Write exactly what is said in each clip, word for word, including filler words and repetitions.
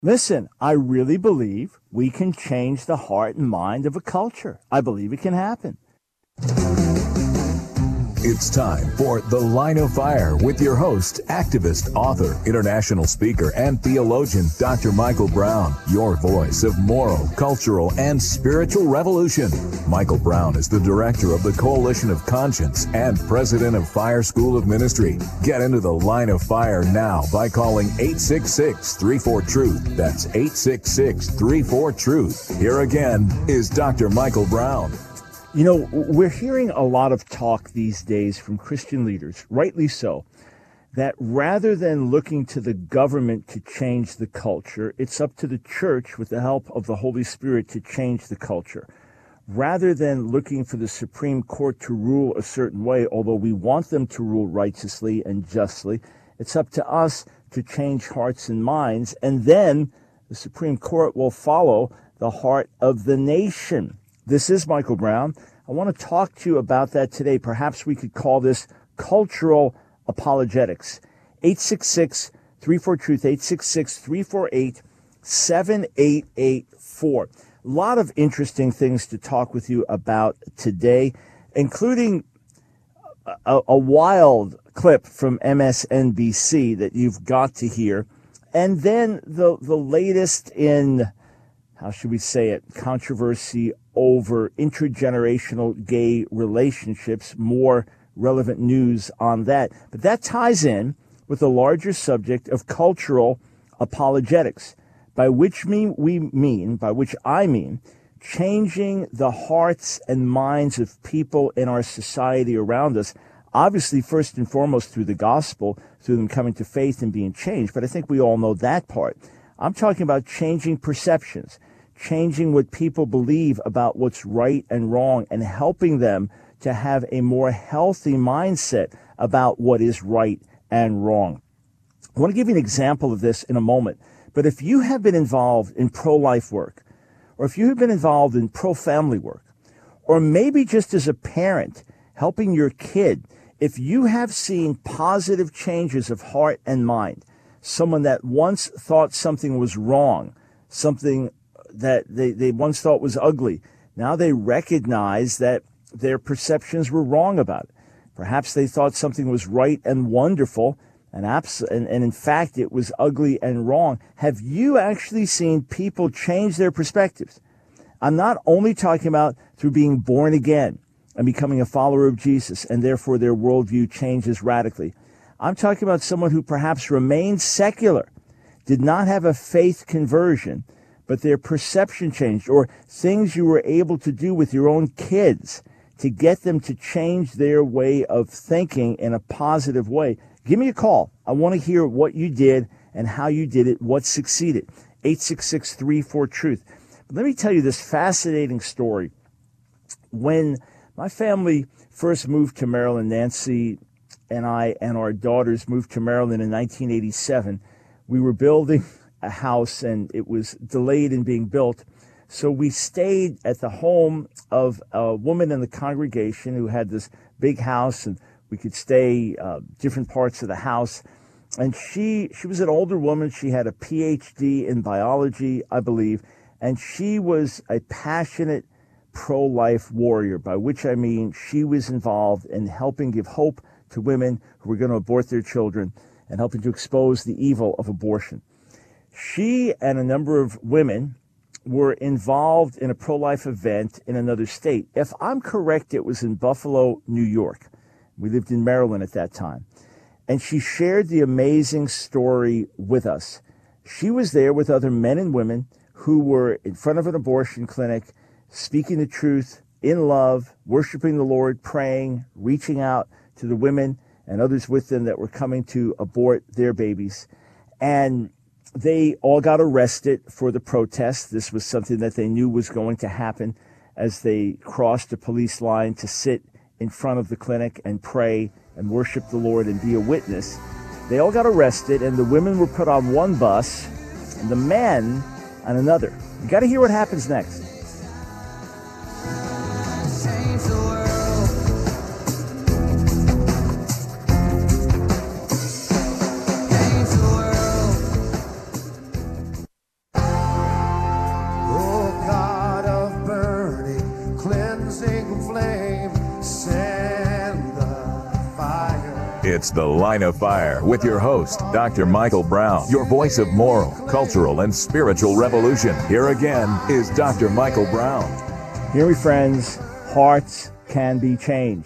Listen, I really believe we can change the heart and mind of a culture. I believe it can happen. It's time for The Line of Fire with your host, activist, author, international speaker, and theologian, Doctor Michael Brown, your voice of moral, cultural, and spiritual revolution. Michael Brown is the director of the Coalition of Conscience and president of Fire School of Ministry. Get into The Line of Fire now by calling eight six six, three four, truth. That's eight six six, three four, truth. Here again is Doctor Michael Brown. You know, we're hearing a lot of talk these days from Christian leaders, rightly so, that rather than looking to the government to change the culture, it's up to the church with the help of the Holy Spirit to change the culture. Rather than looking for the Supreme Court to rule a certain way, although we want them to rule righteously and justly, it's up to us to change hearts and minds, and then the Supreme Court will follow the heart of the nation. This is Michael Brown. I want to talk to you about that today. Perhaps we could call this cultural apologetics. eight six six, three four, truth, eight six six, three four eight, seven eight eight four. A lot of interesting things to talk with you about today, including a, a wild clip from M S N B C that you've got to hear, and then the, the latest in, how should we say it, controversy over intergenerational gay relationships, more relevant news on that. But that ties in with the larger subject of cultural apologetics, by which mean we mean, by which I mean, changing the hearts and minds of people in our society around us, obviously first and foremost through the gospel, through them coming to faith and being changed. But I think we all know that part. I'm talking about changing perceptions, changing what people believe about what's right and wrong, and helping them to have a more healthy mindset about what is right and wrong. I want to give you an example of this in a moment, but if you have been involved in pro-life work, or if you have been involved in pro-family work, or maybe just as a parent helping your kid, if you have seen positive changes of heart and mind, someone that once thought something was wrong, something that they, they once thought was ugly, now they recognize that their perceptions were wrong about it. Perhaps they thought something was right and wonderful, and, abs- and, and in fact it was ugly and wrong. Have you actually seen people change their perspectives? I'm not only talking about through being born again and becoming a follower of Jesus, and therefore their worldview changes radically. I'm talking about someone who perhaps remained secular, did not have a faith conversion, but their perception changed, or things you were able to do with your own kids to get them to change their way of thinking in a positive way. Give me a call. I want to hear what you did and how you did it, what succeeded. eight six six, three four, truth. But let me tell you this fascinating story. When my family first moved to Maryland, Nancy and I and our daughters moved to Maryland in nineteen eighty-seven, we were building a house and it was delayed in being built. So we stayed at the home of a woman in the congregation who had this big house, and we could stay uh, different parts of the house. And she she was an older woman. She had a P H D in biology, I believe, and she was a passionate pro-life warrior, by which I mean she was involved in helping give hope to women who were going to abort their children and helping to expose the evil of abortion. She and a number of women were involved in a pro-life event in another state. If I'm correct, it was in Buffalo, New York. We lived in Maryland at that time. And she shared the amazing story with us. She was there with other men and women who were in front of an abortion clinic, speaking the truth in love, worshiping the Lord, praying, reaching out to the women and others with them that were coming to abort their babies. And they all got arrested for the protest. This was something that they knew was going to happen as they crossed the police line to sit in front of the clinic and pray and worship the Lord and be a witness. They all got arrested, and the women were put on one bus and the men on another. You got to hear what happens next. It's The Line of Fire with your host, Doctor Michael Brown, your voice of moral, cultural, and spiritual revolution. Here again is Doctor Michael Brown. Hear me, friends. Hearts can be changed.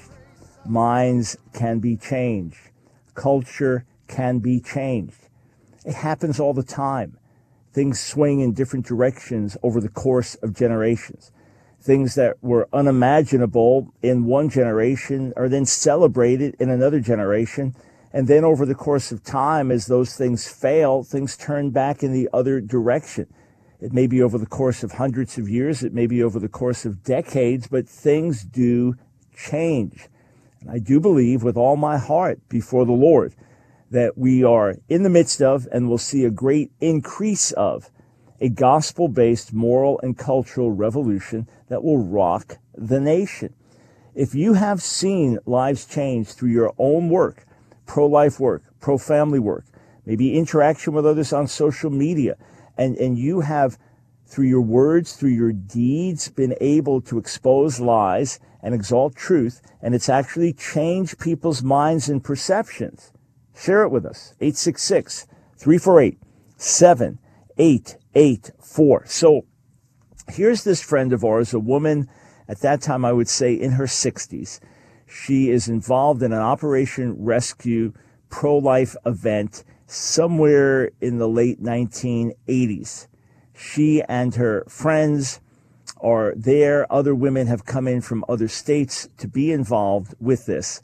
Minds can be changed. Culture can be changed. It happens all the time. Things swing in different directions over the course of generations. Things that were unimaginable in one generation are then celebrated in another generation. And then over the course of time, as those things fail, things turn back in the other direction. It may be over the course of hundreds of years. It may be over the course of decades, but things do change. And I do believe with all my heart before the Lord that we are in the midst of and will see a great increase of a gospel-based moral and cultural revolution that will rock the nation. If you have seen lives change through your own work, pro-life work, pro-family work, maybe interaction with others on social media, and, and you have, through your words, through your deeds, been able to expose lies and exalt truth, and it's actually changed people's minds and perceptions, share it with us. eight six six, three four eight, seven eight eight four. So here's this friend of ours, a woman at that time, I would say in her sixties. She is involved in an Operation Rescue pro-life event somewhere in the late nineteen eighties. She and her friends are there. Other women have come in from other states to be involved with this.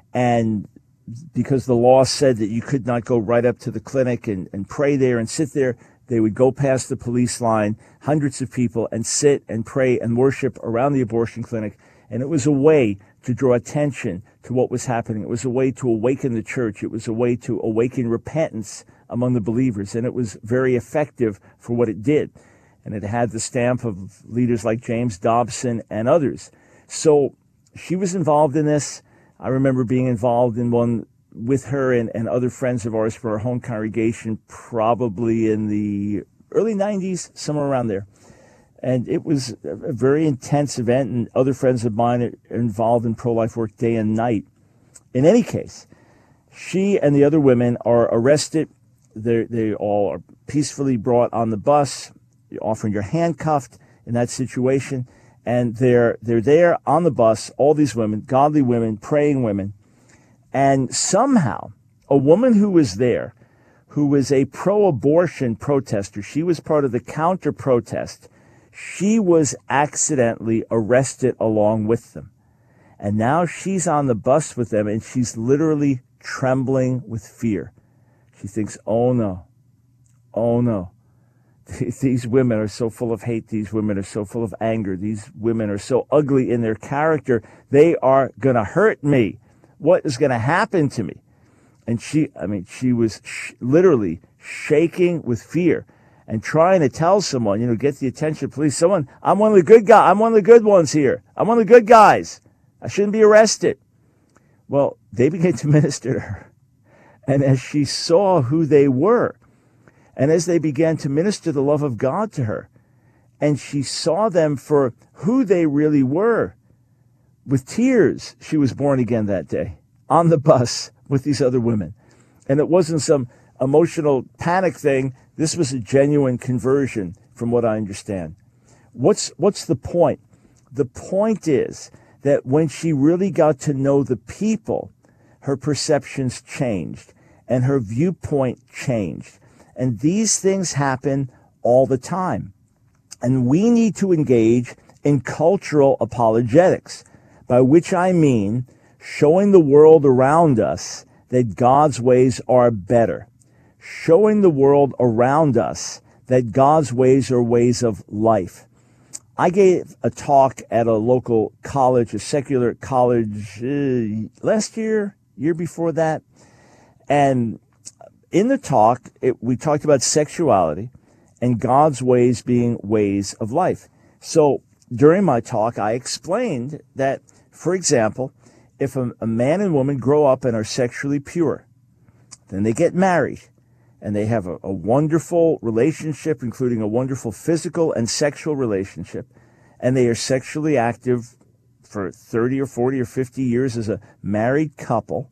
And because the law said that you could not go right up to the clinic and, and pray there and sit there, they would go past the police line, hundreds of people, and sit and pray and worship around the abortion clinic. And it was a way to draw attention to what was happening. It was a way to awaken the church. It was a way to awaken repentance among the believers. And it was very effective for what it did. And it had the stamp of leaders like James Dobson and others. So she was involved in this. I remember being involved in one with her and, and other friends of ours for our home congregation, probably in the early nineties, somewhere around there. And it was a very intense event, and other friends of mine are involved in pro-life work day and night. In any case, she and the other women are arrested. They're, they all are peacefully brought on the bus. Often you're handcuffed in that situation. And they're, they're there on the bus, all these women, godly women, praying women. And somehow, a woman who was there, who was a pro-abortion protester, she was part of the counter-protest, she was accidentally arrested along with them. And now she's on the bus with them, and she's literally trembling with fear. She thinks, oh no, oh no. These women are so full of hate. These women are so full of anger. These women are so ugly in their character. They are going to hurt me. What is going to happen to me? And she, I mean, she was sh- literally shaking with fear and trying to tell someone, you know, get the attention of police. Someone, I'm one of the good guys. I'm one of the good ones here. I'm one of the good guys. I shouldn't be arrested. Well, they began to minister to her. And as she saw who they were, and as they began to minister the love of God to her, and she saw them for who they really were, with tears, she was born again that day on the bus with these other women. And it wasn't some emotional panic thing. This was a genuine conversion from what I understand. What's, what's the point? The point is that when she really got to know the people, her perceptions changed and her viewpoint changed. And these things happen all the time. And we need to engage in cultural apologetics, by which I mean showing the world around us that God's ways are better, showing the world around us that God's ways are ways of life. I gave a talk at a local college, a secular college, uh, last year, year before that, and in the talk, it, we talked about sexuality and God's ways being ways of life. So during my talk, I explained that, for example, if a, a man and woman grow up and are sexually pure, then they get married and they have a, a wonderful relationship, including a wonderful physical and sexual relationship, and they are sexually active for thirty or forty or fifty years as a married couple,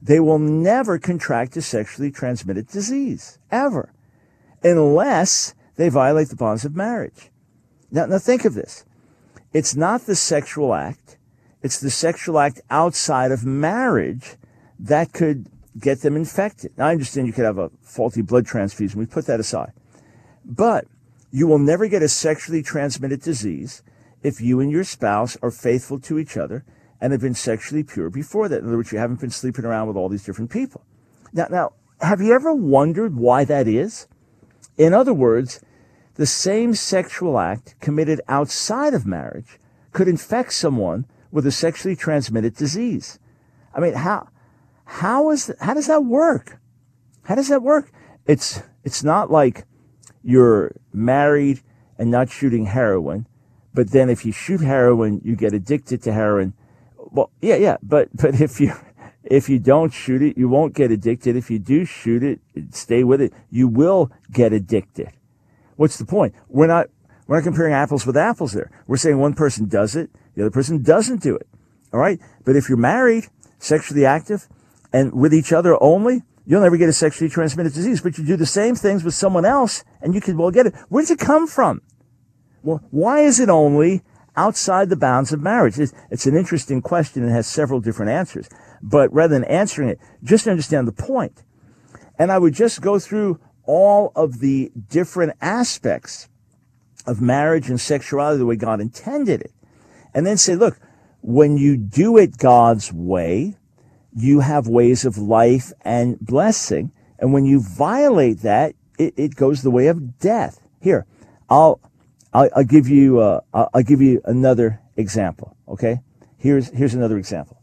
they will never contract a sexually transmitted disease, ever, unless they violate the bonds of marriage. Now, now think of this. It's not the sexual act. It's the sexual act outside of marriage that could get them infected. Now, I understand you could have a faulty blood transfusion. We put that aside. But you will never get a sexually transmitted disease if you and your spouse are faithful to each other and have been sexually pure before that. In other words, you haven't been sleeping around with all these different people. Now, now, have you ever wondered why that is? In other words, the same sexual act committed outside of marriage could infect someone with a sexually transmitted disease. I mean, how how is that, how does that work? How does that work? It's it's not like you're married and not shooting heroin, but then if you shoot heroin, you get addicted to heroin. Well, yeah, yeah, but but if you if you don't shoot it, you won't get addicted. If you do shoot it, stay with it, you will get addicted. What's the point? We're not we're not comparing apples with apples there. We're saying one person does it, the other person doesn't do it. All right? But if you're married, sexually active, and with each other only, you'll never get a sexually transmitted disease. But you do the same things with someone else, and you could well get it. Where does it come from? Well, why is it only outside the bounds of marriage? It's, it's an interesting question and has several different answers. But rather than answering it, just understand the point. And I would just go through all of the different aspects of marriage and sexuality the way God intended it. And then say, look, when you do it God's way, you have ways of life and blessing. And when you violate that, it, it goes the way of death. Here, I'll, I'll, I'll give you, uh, I'll, I'll give you another example. Okay. Here's, here's another example.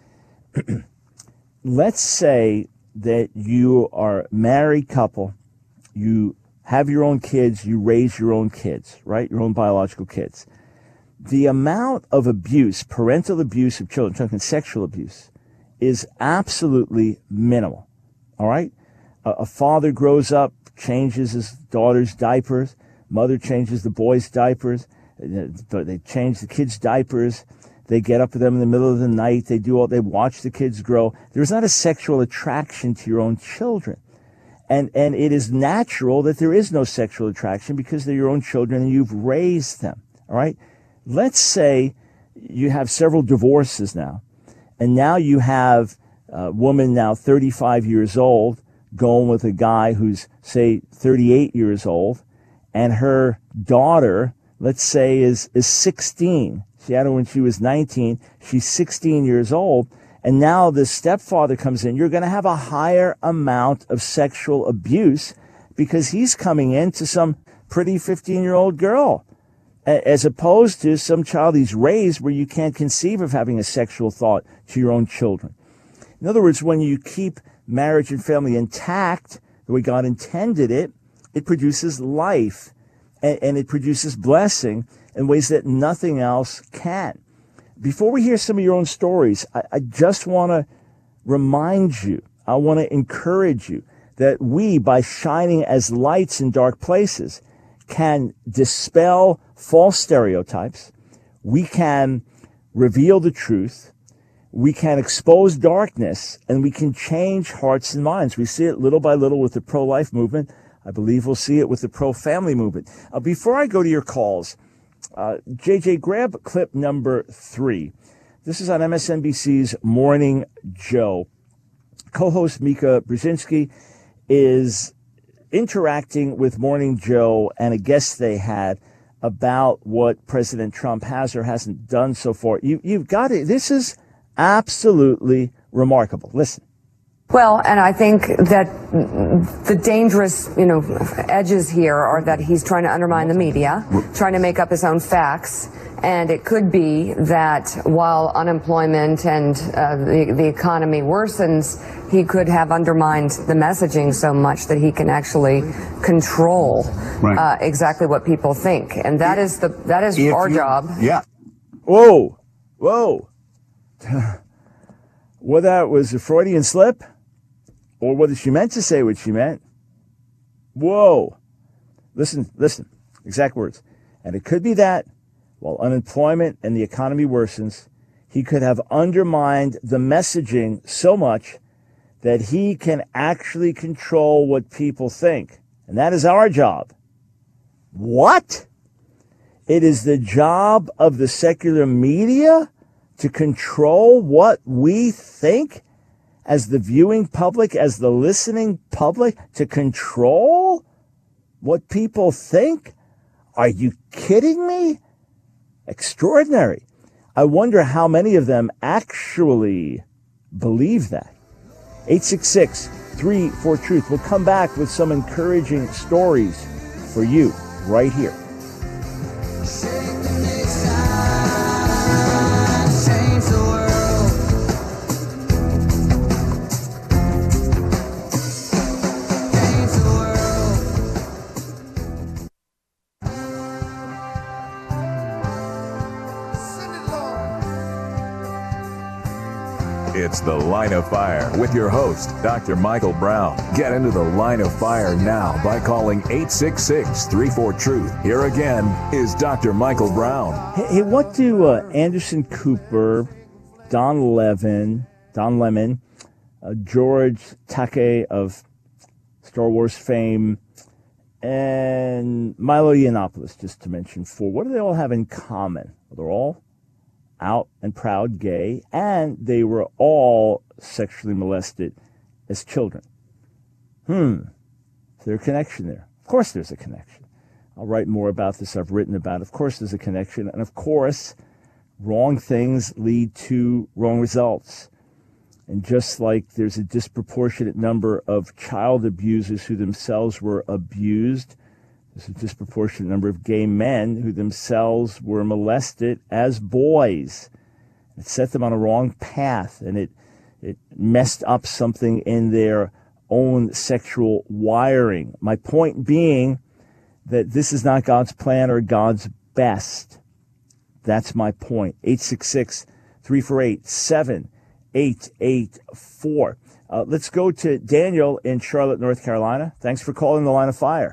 Let's say that you are a married couple. You have your own kids. You raise your own kids, right? Your own biological kids. The amount of abuse, parental abuse of children, talking sexual abuse, is absolutely minimal. All right? A, a father grows up, changes his daughter's diapers. Mother changes the boys' diapers. They change the kids' diapers. They get up with them in the middle of the night. They do all, they watch the kids grow. There's not a sexual attraction to your own children. And, and it is natural that there is no sexual attraction because they're your own children and you've raised them. All right? Let's say you have several divorces now, and now you have a woman now thirty-five years old going with a guy who's, say, thirty-eight years old, and her daughter, let's say, is, is sixteen. She had her when she was nineteen. She's sixteen years old, and now the stepfather comes in. You're going to have a higher amount of sexual abuse because he's coming into some pretty fifteen-year-old girl, as opposed to some child he's raised where you can't conceive of having a sexual thought to your own children. In other words, when you keep marriage and family intact the way God intended it, it produces life and, and it produces blessing in ways that nothing else can. Before we hear some of your own stories, I, I just want to remind you, I want to encourage you that we, by shining as lights in dark places, can dispel false stereotypes. We can reveal the truth. We can expose darkness, and we can change hearts and minds. We see it little by little with the pro-life movement. I believe we'll see it with the pro-family movement. Uh, before I go to your calls, uh, J J, grab clip number three. This is on M S N B C's Morning Joe. Co-host Mika Brzezinski is interacting with Morning Joe and a guest they had about what President Trump has or hasn't done so far. You, you've got it. This is absolutely remarkable. Listen. Well, and I think that the dangerous, you know, edges here are that he's trying to undermine the media, trying to make up his own facts. And it could be that while unemployment and uh, the, the economy worsens, he could have undermined the messaging so much that he can actually control right. uh, exactly what people think. And that is the that is if our you, job. Yeah. Whoa. Whoa. Whether that was a Freudian slip or whether she meant to say what she meant. Whoa. Listen, listen. Exact words. And it could be that while unemployment and the economy worsens, he could have undermined the messaging so much that he can actually control what people think. And that is our job. What? It is the job of the secular media to control what we think as the viewing public, as the listening public, to control what people think? Are you kidding me? Extraordinary. I wonder how many of them actually believe that. eight six six, three four, truth. We'll come back with some encouraging stories for you right here. It's The Line of Fire with your host, Doctor Michael Brown. Get into the Line of Fire now by calling eight six six, three four, truth. Here again is Doctor Michael Brown. Hey, hey what do uh, Anderson Cooper, Don Levin, Don Lemon, uh, George Takei of Star Wars fame, and Milo Yiannopoulos, just to mention four, what do they all have in common? Well, they're all out and proud gay, and they were all sexually molested as children. Hmm. Is there a connection there? Of course there's a connection. I'll write more about this. I've written about it. Of course there's a connection. And of course, wrong things lead to wrong results. And just like there's a disproportionate number of child abusers who themselves were abused, there's a disproportionate number of gay men who themselves were molested as boys. It set them on a wrong path, and it it messed up something in their own sexual wiring. My point being that this is not God's plan or God's best. That's my point. eight six six, three four eight, seven eight eight four. Uh, let's go to Daniel in Charlotte, North Carolina. Thanks for calling the Line of Fire.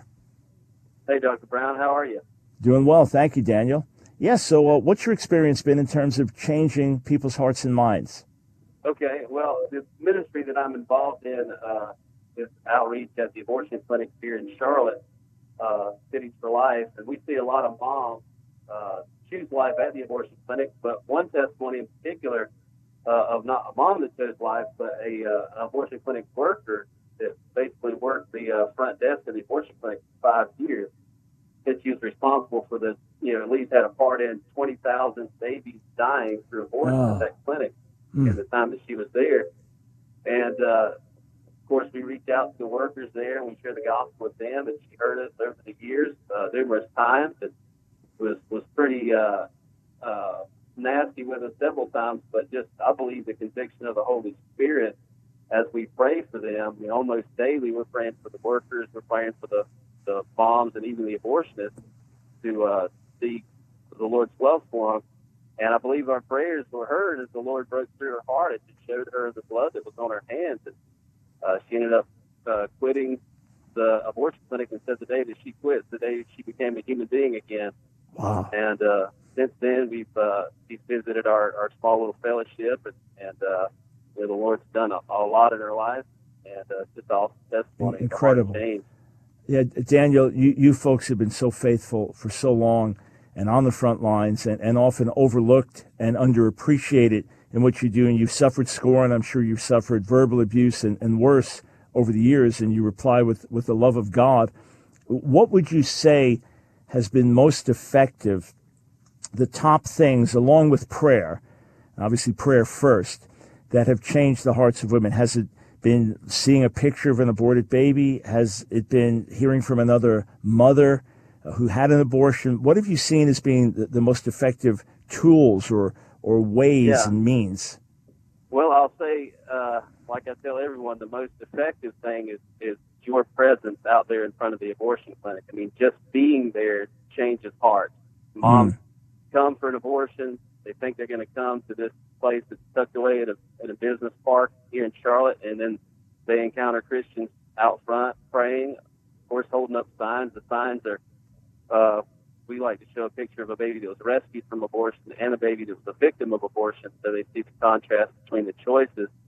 Hey, Doctor Brown, how are you? Doing well. Thank you, Daniel. Yes, yeah, so uh, what's your experience been in terms of changing people's hearts and minds? Okay, well, the ministry that I'm involved in uh, is outreach at the abortion clinic here in Charlotte, uh, Cities for Life, and we see a lot of moms uh, choose life at the abortion clinic, but one testimony in particular uh, of not a mom that chose life, but a uh, an abortion clinic worker that basically worked the uh, front desk of the abortion clinic for five years. And she was responsible for the, you know, at least had a part in twenty thousand babies dying through abortion oh. at that clinic mm. in the time that she was there. And, uh, of course, we reached out to the workers there, and we shared the gospel with them, and she heard us over the years uh, numerous times. It was, was pretty uh, uh, nasty with us several times, but just I believe the conviction of the Holy Spirit as we pray for them, you know, almost daily we're praying for the workers, we're praying for the, the moms and even the abortionists to uh, seek the Lord's love for them. And I believe our prayers were heard as the Lord broke through her heart. It just showed her the blood that was on her hands. And uh, she ended up uh, quitting the abortion clinic, and said the day that she quit, the day she became a human being again. Wow. And uh, since then, we've uh, she's visited our, our small little fellowship, and, and uh, you know, the Lord's done a, a lot in her life, and uh, it's just all testimony. Incredible. Yeah, Daniel, you, you folks have been so faithful for so long and on the front lines, and, and often overlooked and underappreciated in what you do. And you've suffered scorn. I'm sure you've suffered verbal abuse and, and worse over the years, and you reply with, with the love of God. What would you say has been most effective, the top things, along with prayer, obviously prayer first, that have changed the hearts of women? Has it been seeing a picture of an aborted baby? Has it been hearing from another mother who had an abortion? What have you seen as being the, the most effective tools or, or ways yeah. and means? Well, I'll say, uh, like I tell everyone, the most effective thing is, is your presence out there in front of the abortion clinic. I mean, just being there changes hearts. Moms mm. come for an abortion. They think they're going to come to this place that's tucked away at a, at a business park here in Charlotte, and then they encounter Christians out front praying, of course, holding up signs. The signs are, uh, we like to show a picture of a baby that was rescued from abortion and a baby that was a victim of abortion, so they see the contrast between the choices.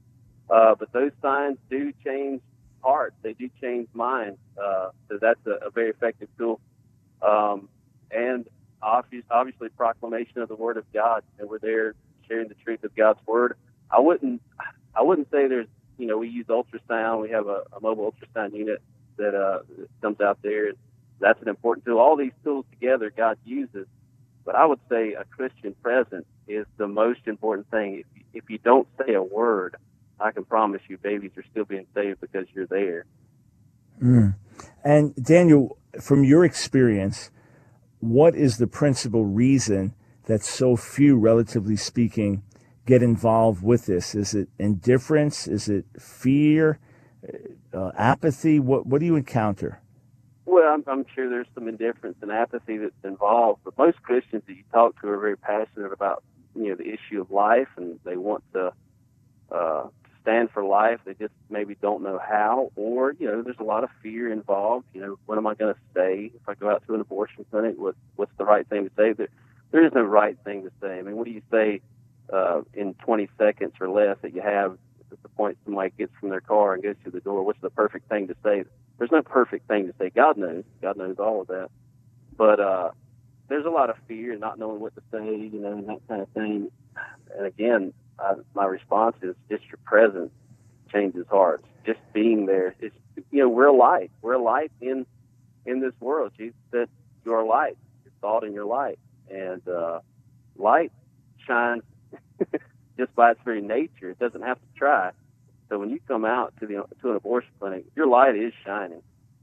Uh, but those signs do change hearts. They do change minds. Uh, so that's a, a very effective tool. Um, and obviously, obviously, proclamation of the Word of God. And we're there sharing the truth of God's Word. I wouldn't, I wouldn't say there's, you know, we use ultrasound. We have a, a mobile ultrasound unit that, uh, that comes out there. That's an important tool. All these tools together, God uses. But I would say a Christian presence is the most important thing. If, if you don't say a word, I can promise you babies are still being saved because you're there. Mm. And Daniel, from your experience, what is the principal reason that so few, relatively speaking, get involved with this? Is it indifference? Is it fear? Uh, apathy? What What do you encounter? Well, I'm, I'm sure there's some indifference and apathy that's involved, but most Christians that you talk to are very passionate about, you know, the issue of life, and they want to uh, stand for life. They just maybe don't know how, or, you know, there's a lot of fear involved. You know, what am I going to say if I go out to an abortion clinic? What, what's the right thing to say? There, there is no right thing to say. I mean, what do you say uh, in twenty seconds or less that you have at the point somebody gets from their car and goes to the door? What's the perfect thing to say? There's no perfect thing to say. God knows. God knows all of that. But uh, there's a lot of fear and not knowing what to say, you know, and that kind of thing. And again, I, my response is just your presence changes hearts. Just being there. It's, you know, we're a light. We're a light in in this world. Jesus said, you're a light. Your thought and your light. And uh, light shines just by its very nature. It doesn't have to try. So when you come out to the to an abortion clinic, your light is shining.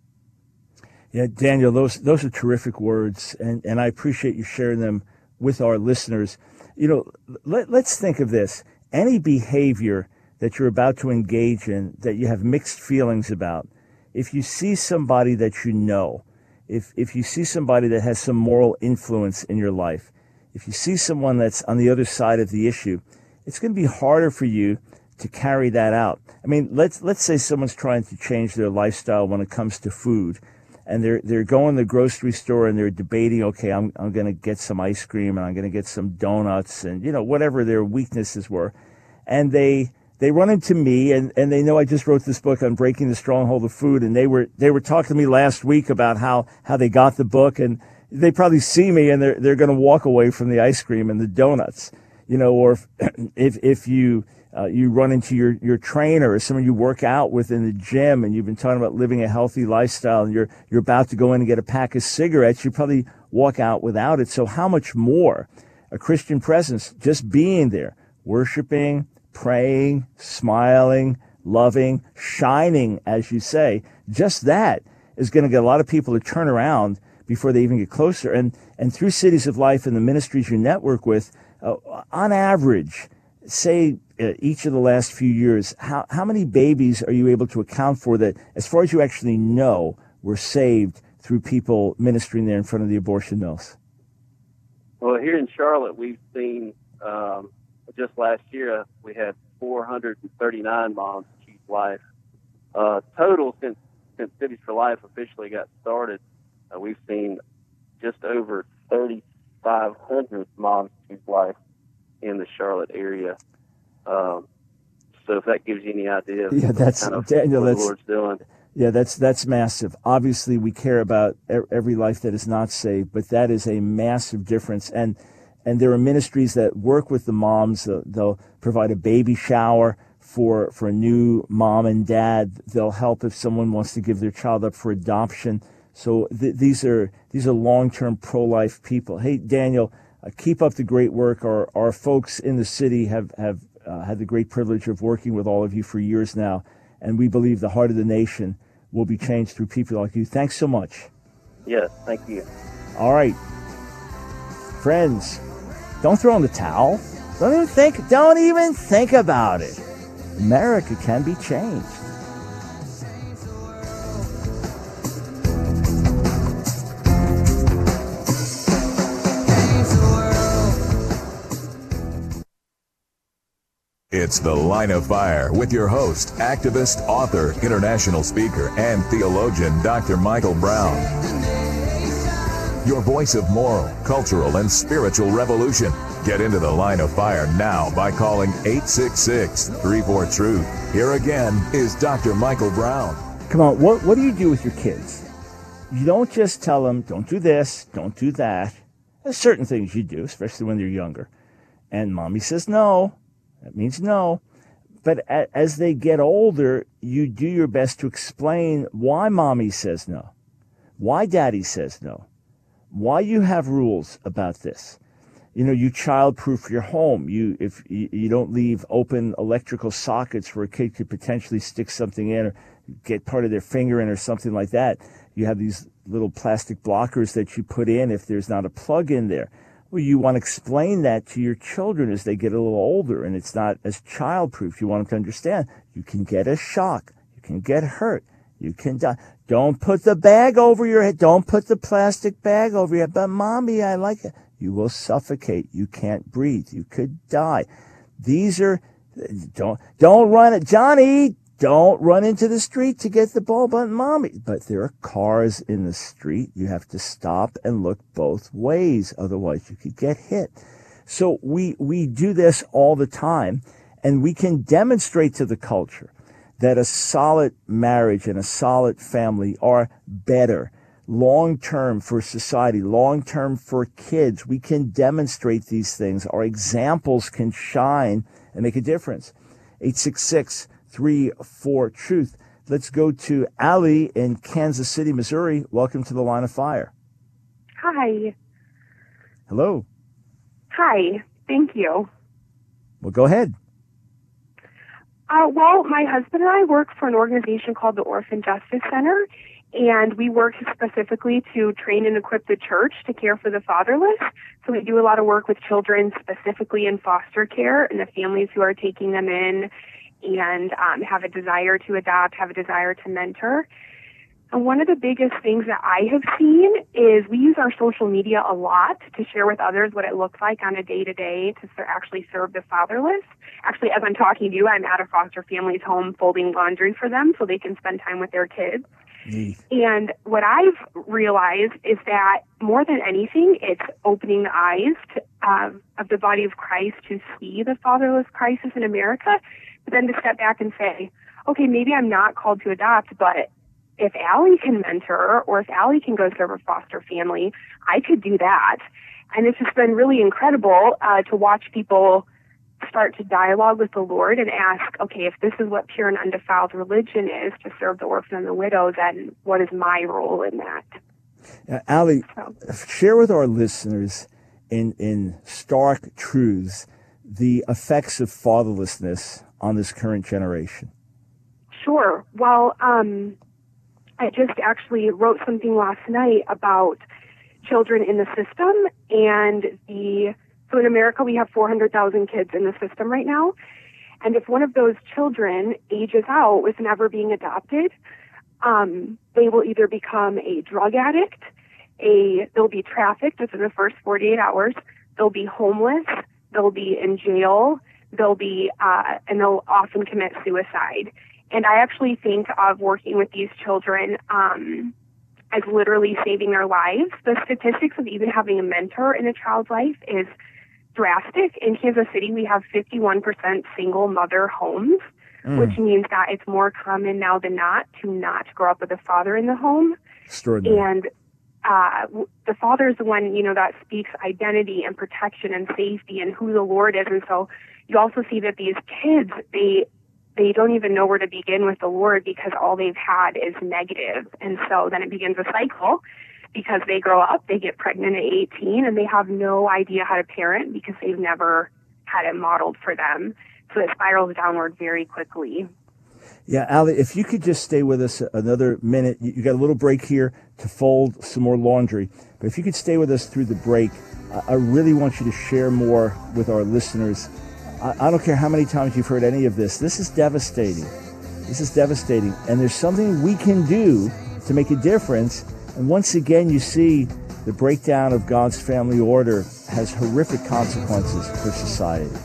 Yeah, Daniel, those those are terrific words, and, and I appreciate you sharing them with our listeners. You know, let, let's think of this. Any behavior that you're about to engage in that you have mixed feelings about, if you see somebody that you know, if if you see somebody that has some moral influence in your life, if you see someone that's on the other side of the issue, it's going to be harder for you to carry that out. I mean, let's let's say someone's trying to change their lifestyle when it comes to food, and they're they're going to the grocery store and they're debating, okay, I'm I'm going to get some ice cream and I'm going to get some donuts and, you know, whatever their weaknesses were, and they they run into me and, and they know I just wrote this book on breaking the stronghold of food, and they were they were talking to me last week about how how they got the book, and they probably see me and they're they're going to walk away from the ice cream and the donuts, you know, or if if, if you Uh, you run into your, your trainer or someone you work out with in the gym, and you've been talking about living a healthy lifestyle, and you're you're about to go in and get a pack of cigarettes, you probably walk out without it. So how much more a Christian presence, just being there, worshiping, praying, smiling, loving, shining, as you say, just that is going to get a lot of people to turn around before they even get closer. And, and through Cities of Life and the ministries you network with, uh, on average, say uh, each of the last few years, how, how many babies are you able to account for that, as far as you actually know, were saved through people ministering there in front of the abortion mills? Well, here in Charlotte, we've seen, um, just last year, we had four hundred thirty-nine moms choose life. Uh, total, since, since Cities for Life officially got started, uh, we've seen just over thirty-five hundred moms choose life in the Charlotte area. Um, so if that gives you any idea of yeah, that's, kind of Daniel, what that's, the Lord's doing. Yeah, that's that's massive. Obviously, we care about every life that is not saved, but that is a massive difference. And and there are ministries that work with the moms. Uh, they'll provide a baby shower for for a new mom and dad. They'll help if someone wants to give their child up for adoption. So th- these are these are long-term pro-life people. Hey, Daniel, Uh, keep up the great work. Our our folks in the city have have uh, had the great privilege of working with all of you for years now, and we believe the heart of the nation will be changed through people like you. Thanks so much. Yes, thank you. All right, friends, don't throw in the towel. Don't even think. Don't even think about it. America can be changed. It's The Line of Fire with your host, activist, author, international speaker, and theologian, Doctor Michael Brown. Your voice of moral, cultural, and spiritual revolution. Get into the line of fire now by calling eight six six, three four, TRUTH. Here again is Doctor Michael Brown. Come on, what, what do you do with your kids? You don't just tell them, don't do this, don't do that. There's certain things you do, especially when they're younger. And mommy says no. That means no. But a, as they get older, you do your best to explain why mommy says no, why daddy says no, why you have rules about this. You know, you child-proof your home. You if you, you don't leave open electrical sockets where a kid could potentially stick something in or get part of their finger in or something like that. You have these little plastic blockers that you put in if there's not a plug in there. Well, you want to explain that to your children as they get a little older, and it's not as child-proof. You want them to understand you can get a shock, you can get hurt, you can die. Don't put the bag over your head. Don't put the plastic bag over your head. But mommy, I like it. You will suffocate. You can't breathe. You could die. These are, don't, don't run it. Johnny, don't run into the street to get the ball, but mommy. But there are cars in the street. You have to stop and look both ways. Otherwise you could get hit. So we, we do this all the time, and we can demonstrate to the culture that a solid marriage and a solid family are better long-term for society, long-term for kids. We can demonstrate these things. Our examples can shine and make a difference. eight six six, three four, TRUTH. Let's go to Allie in Kansas City, Missouri. Welcome to the Line of Fire. Hi. Hello. Hi. Thank you. Well, go ahead. Uh, well, my husband and I work for an organization called the Orphan Justice Center, and we work specifically to train and equip the church to care for the fatherless. So we do a lot of work with children specifically in foster care and the families who are taking them in and um, have a desire to adopt, have a desire to mentor. And one of the biggest things that I have seen is we use our social media a lot to share with others what it looks like on a day-to-day to ser- actually serve the fatherless. Actually, as I'm talking to you, I'm at a foster family's home folding laundry for them so they can spend time with their kids. Mm. And what I've realized is that more than anything, it's opening the eyes to, uh, of the body of Christ to see the fatherless crisis in America, but then to step back and say, okay, maybe I'm not called to adopt, but if Allie can mentor or if Allie can go serve a foster family, I could do that. And it's just been really incredible uh, to watch people start to dialogue with the Lord and ask, okay, if this is what pure and undefiled religion is, to serve the orphan and the widow, then what is my role in that? Uh, Allie, so. Share with our listeners in, in stark truths the effects of fatherlessness on this current generation. Sure. Well, um, I just actually wrote something last night about children in the system and the So in America, we have four hundred thousand kids in the system right now. And if one of those children ages out with never being adopted, um, they will either become a drug addict, a they'll be trafficked within the first forty-eight hours, they'll be homeless, they'll be in jail, they'll be, uh, and they'll often commit suicide. And I actually think of working with these children um, as literally saving their lives. The statistics of even having a mentor in a child's life is drastic. In Kansas City, we have fifty-one percent single mother homes, mm. which means that it's more common now than not to not grow up with a father in the home. Extraordinary. And uh, the father is the one, you know, that speaks identity and protection and safety and who the Lord is. And so you also see that these kids, they they don't even know where to begin with the Lord because all they've had is negative. And so then it begins a cycle because they grow up, they get pregnant at eighteen, and they have no idea how to parent because they've never had it modeled for them. So it spirals downward very quickly. Yeah, Allie, if you could just stay with us another minute. You got a little break here to fold some more laundry. But if you could stay with us through the break, I really want you to share more with our listeners. I don't care how many times you've heard any of this. This is devastating. This is devastating. And there's something we can do to make a difference. And once again, you see the breakdown of God's family order has horrific consequences for society.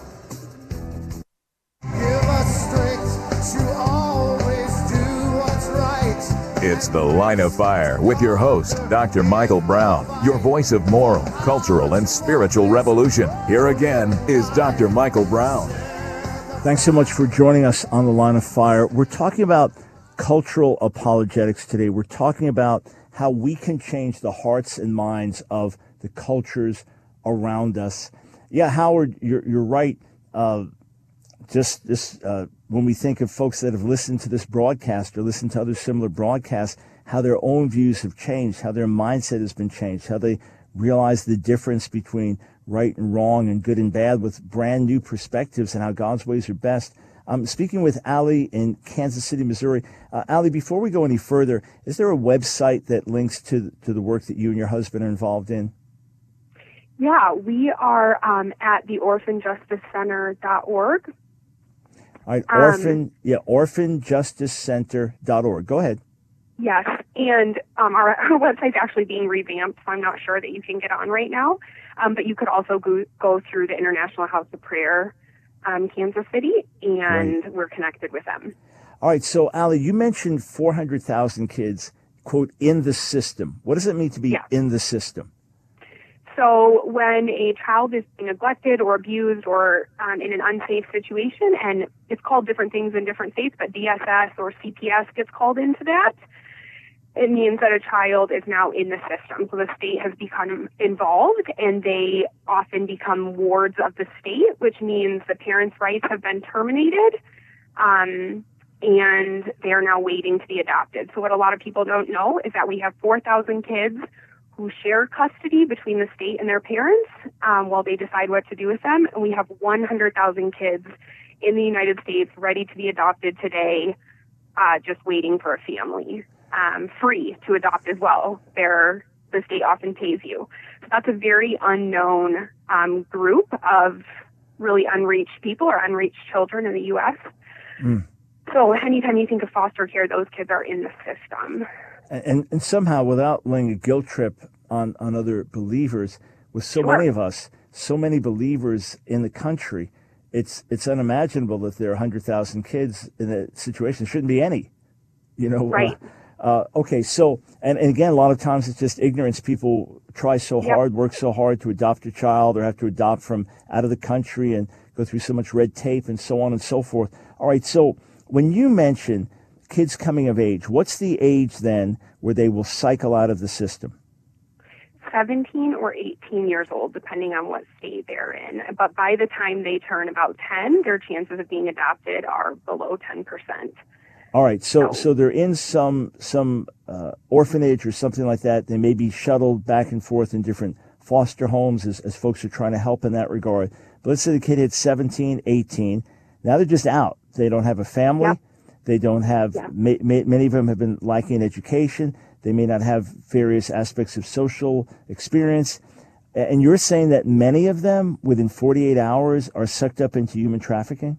It's It's The Line of Fire with your host, Doctor Michael Brown, your voice of moral, cultural, and spiritual revolution. Here again is Doctor Michael Brown. Thanks so much for joining us on The Line of Fire. We're talking about cultural apologetics today. We're talking about how we can change the hearts and minds of the cultures around us. Yeah, Howard, you're, you're right. Uh, just this, uh, when we think of folks that have listened to this broadcast or listened to other similar broadcasts, how their own views have changed, how their mindset has been changed, how they realize the difference between right and wrong and good and bad with brand new perspectives and how God's ways are best. I'm speaking with Allie in Kansas City, Missouri. Uh, Allie, before we go any further, is there a website that links to, to the work that you and your husband are involved in? Yeah, we are um, at the orphan justice center dot org. All right, orphan, um, yeah, orphan justice center dot org. Go ahead. Yes, and um, our, our website's actually being revamped, so I'm not sure that you can get on right now. Um, but you could also go, go through the International House of Prayer, um, Kansas City, and right. We're connected with them. All right, so Allie, you mentioned four hundred thousand kids, quote, in the system. What does it mean to be yeah. in the system? So when a child is being neglected or abused or um, in an unsafe situation, and it's called different things in different states, but D S S or C P S gets called into that, it means that a child is now in the system. So the state has become involved, and they often become wards of the state, which means the parents' rights have been terminated, um, and they are now waiting to be adopted. So what a lot of people don't know is that we have four thousand kids who share custody between the state and their parents um, while they decide what to do with them. And we have one hundred thousand kids in the United States ready to be adopted today, uh, just waiting for a family, um, free to adopt as well. They're, the state often pays you. So that's a very unknown um, group of really unreached people or unreached children in the U S Mm. So anytime you think of foster care, those kids are in the system. And, and somehow, without laying a guilt trip on, on other believers, with so sure. many of us, so many believers in the country, it's it's unimaginable that there are one hundred thousand kids in a situation. There shouldn't be any, you know. Right. Uh, uh, okay, so, and, and again, a lot of times it's just ignorance. People try so yep. hard, work so hard to adopt a child or have to adopt from out of the country and go through so much red tape and so on and so forth. All right, so when you mention kids coming of age, what's the age then where they will cycle out of the system? seventeen or eighteen years old, depending on what state they're in. But by the time they turn about ten, their chances of being adopted are below ten percent. All right, so so, so they're in some some uh, orphanage or something like that. They may be shuttled back and forth in different foster homes as, as folks are trying to help in that regard. But let's say the kid hits seventeen, eighteen. Now they're just out. They don't have a family. Yep. They don't have, yeah. ma- ma- many of them have been lacking education. They may not have various aspects of social experience. And you're saying that many of them, within forty-eight hours, are sucked up into human trafficking?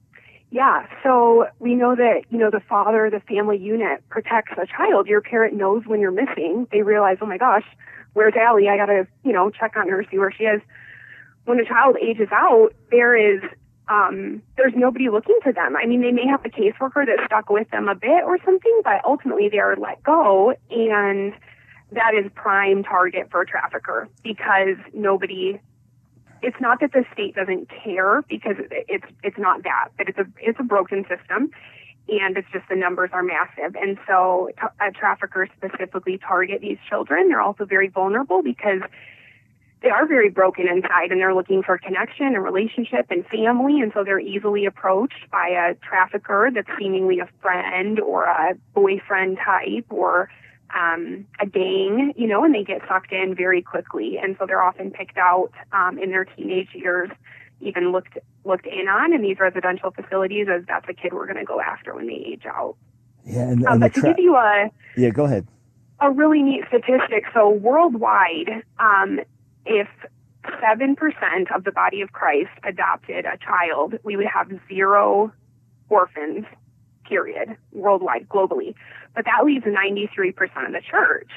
Yeah, so we know that, you know, the father, the family unit protects a child. Your parent knows when you're missing. They realize, oh my gosh, where's Allie? I got to, you know, check on her, see where she is. When a child ages out, there is Um, there's nobody looking for them. I mean, they may have a caseworker that stuck with them a bit or something, but ultimately they are let go, and that is prime target for a trafficker because nobody, it's not that the state doesn't care because it's, it's not that, but it's a, it's a broken system, and it's just the numbers are massive. And so uh, traffickers specifically target these children. They're also very vulnerable because they are very broken inside, and they're looking for connection and relationship and family, and so they're easily approached by a trafficker that's seemingly a friend or a boyfriend type or um, a gang, you know, and they get sucked in very quickly. And so they're often picked out um, in their teenage years, even looked looked in on in these residential facilities as that's a kid we're going to go after when they age out. Yeah, and, and um, but tra- to give you a yeah, go ahead. A really neat statistic. So worldwide, um, if seven percent of the body of Christ adopted a child, we would have zero orphans, period, worldwide, globally. But that leaves ninety-three percent of the church.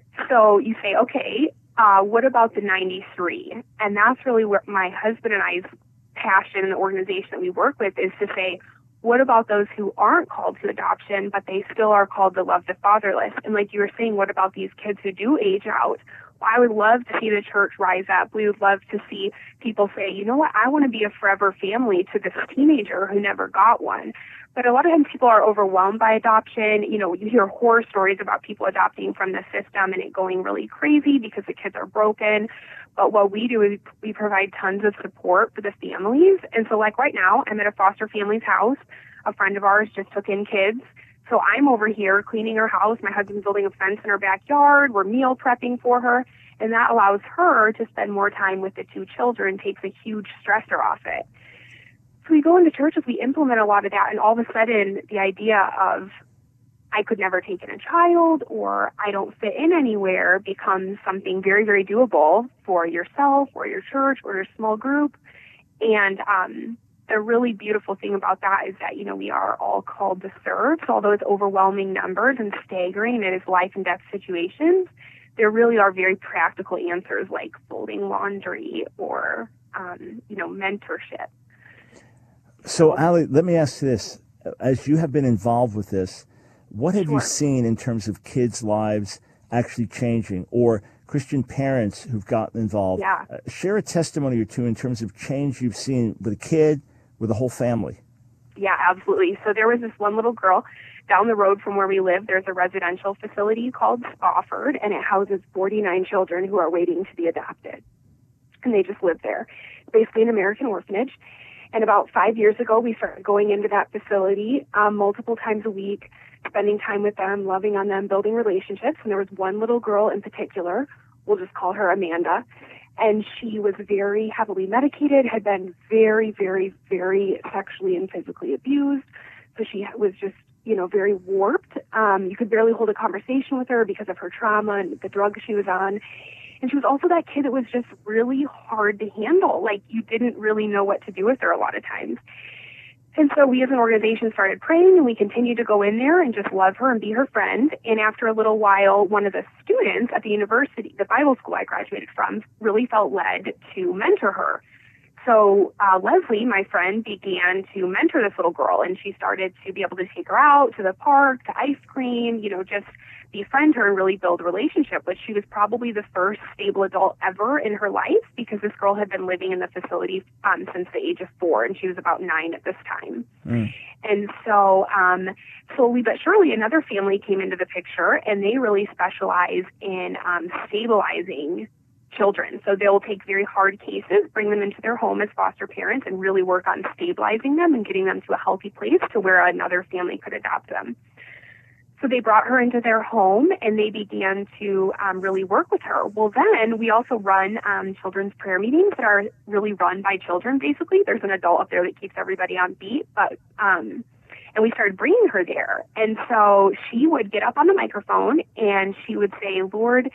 So you say, okay, uh, what about the ninety-three? And that's really where my husband and I's passion in the organization that we work with is to say, what about those who aren't called to adoption, but they still are called to love the fatherless? And like you were saying, what about these kids who do age out? Well, I would love to see the church rise up. We would love to see people say, you know what, I want to be a forever family to this teenager who never got one. But a lot of times people are overwhelmed by adoption. You know, you hear horror stories about people adopting from the system and it going really crazy because the kids are broken. But what we do is we provide tons of support for the families. And so like right now, I'm at a foster family's house. A friend of ours just took in kids. So I'm over here cleaning her house. My husband's building a fence in her backyard. We're meal prepping for her. And that allows her to spend more time with the two children, takes a huge stressor off it. So we go into churches, we implement a lot of that, and all of a sudden the idea of I could never take in a child or I don't fit in anywhere becomes something very, very doable for yourself or your church or your small group. And um, the really beautiful thing about that is that, you know, we are all called to serve. So although it's overwhelming numbers and staggering and it is life and death situations, there really are very practical answers like folding laundry or, um, you know, mentorship. So, Ali, let me ask you this. As you have been involved with this, what have Sure. you seen in terms of kids' lives actually changing, or Christian parents who've gotten involved? Yeah. Uh, share a testimony or two in terms of change you've seen with a kid, with a whole family. Yeah, absolutely. So there was this one little girl down the road from where we live. There's a residential facility called Spofford, and it houses forty-nine children who are waiting to be adopted. And they just live there. It's basically an American orphanage. And about five years ago, we started going into that facility um, multiple times a week, spending time with them, loving on them, building relationships. And there was one little girl in particular, we'll just call her Amanda, and she was very heavily medicated, had been very, very, very sexually and physically abused. So she was just, you know, very warped. Um, you could barely hold a conversation with her because of her trauma and the drugs she was on. And she was also that kid that was just really hard to handle. Like, you didn't really know what to do with her a lot of times. And so we as an organization started praying, and we continued to go in there and just love her and be her friend. And after a little while, one of the students at the university, the Bible school I graduated from, really felt led to mentor her. So uh, Leslie, my friend, began to mentor this little girl, and she started to be able to take her out to the park, to ice cream, you know, just befriend her and really build a relationship. But she was probably the first stable adult ever in her life, because this girl had been living in the facility um, since the age of four, and she was about nine at this time. Mm. And so um, slowly but surely, another family came into the picture, and they really specialize in um, stabilizing children. So they'll take very hard cases, bring them into their home as foster parents, and really work on stabilizing them and getting them to a healthy place to where another family could adopt them. So they brought her into their home, and they began to um, really work with her. Well, then we also run um, children's prayer meetings that are really run by children, basically. There's an adult up there that keeps everybody on beat, but um, and we started bringing her there. And so she would get up on the microphone, and she would say, Lord,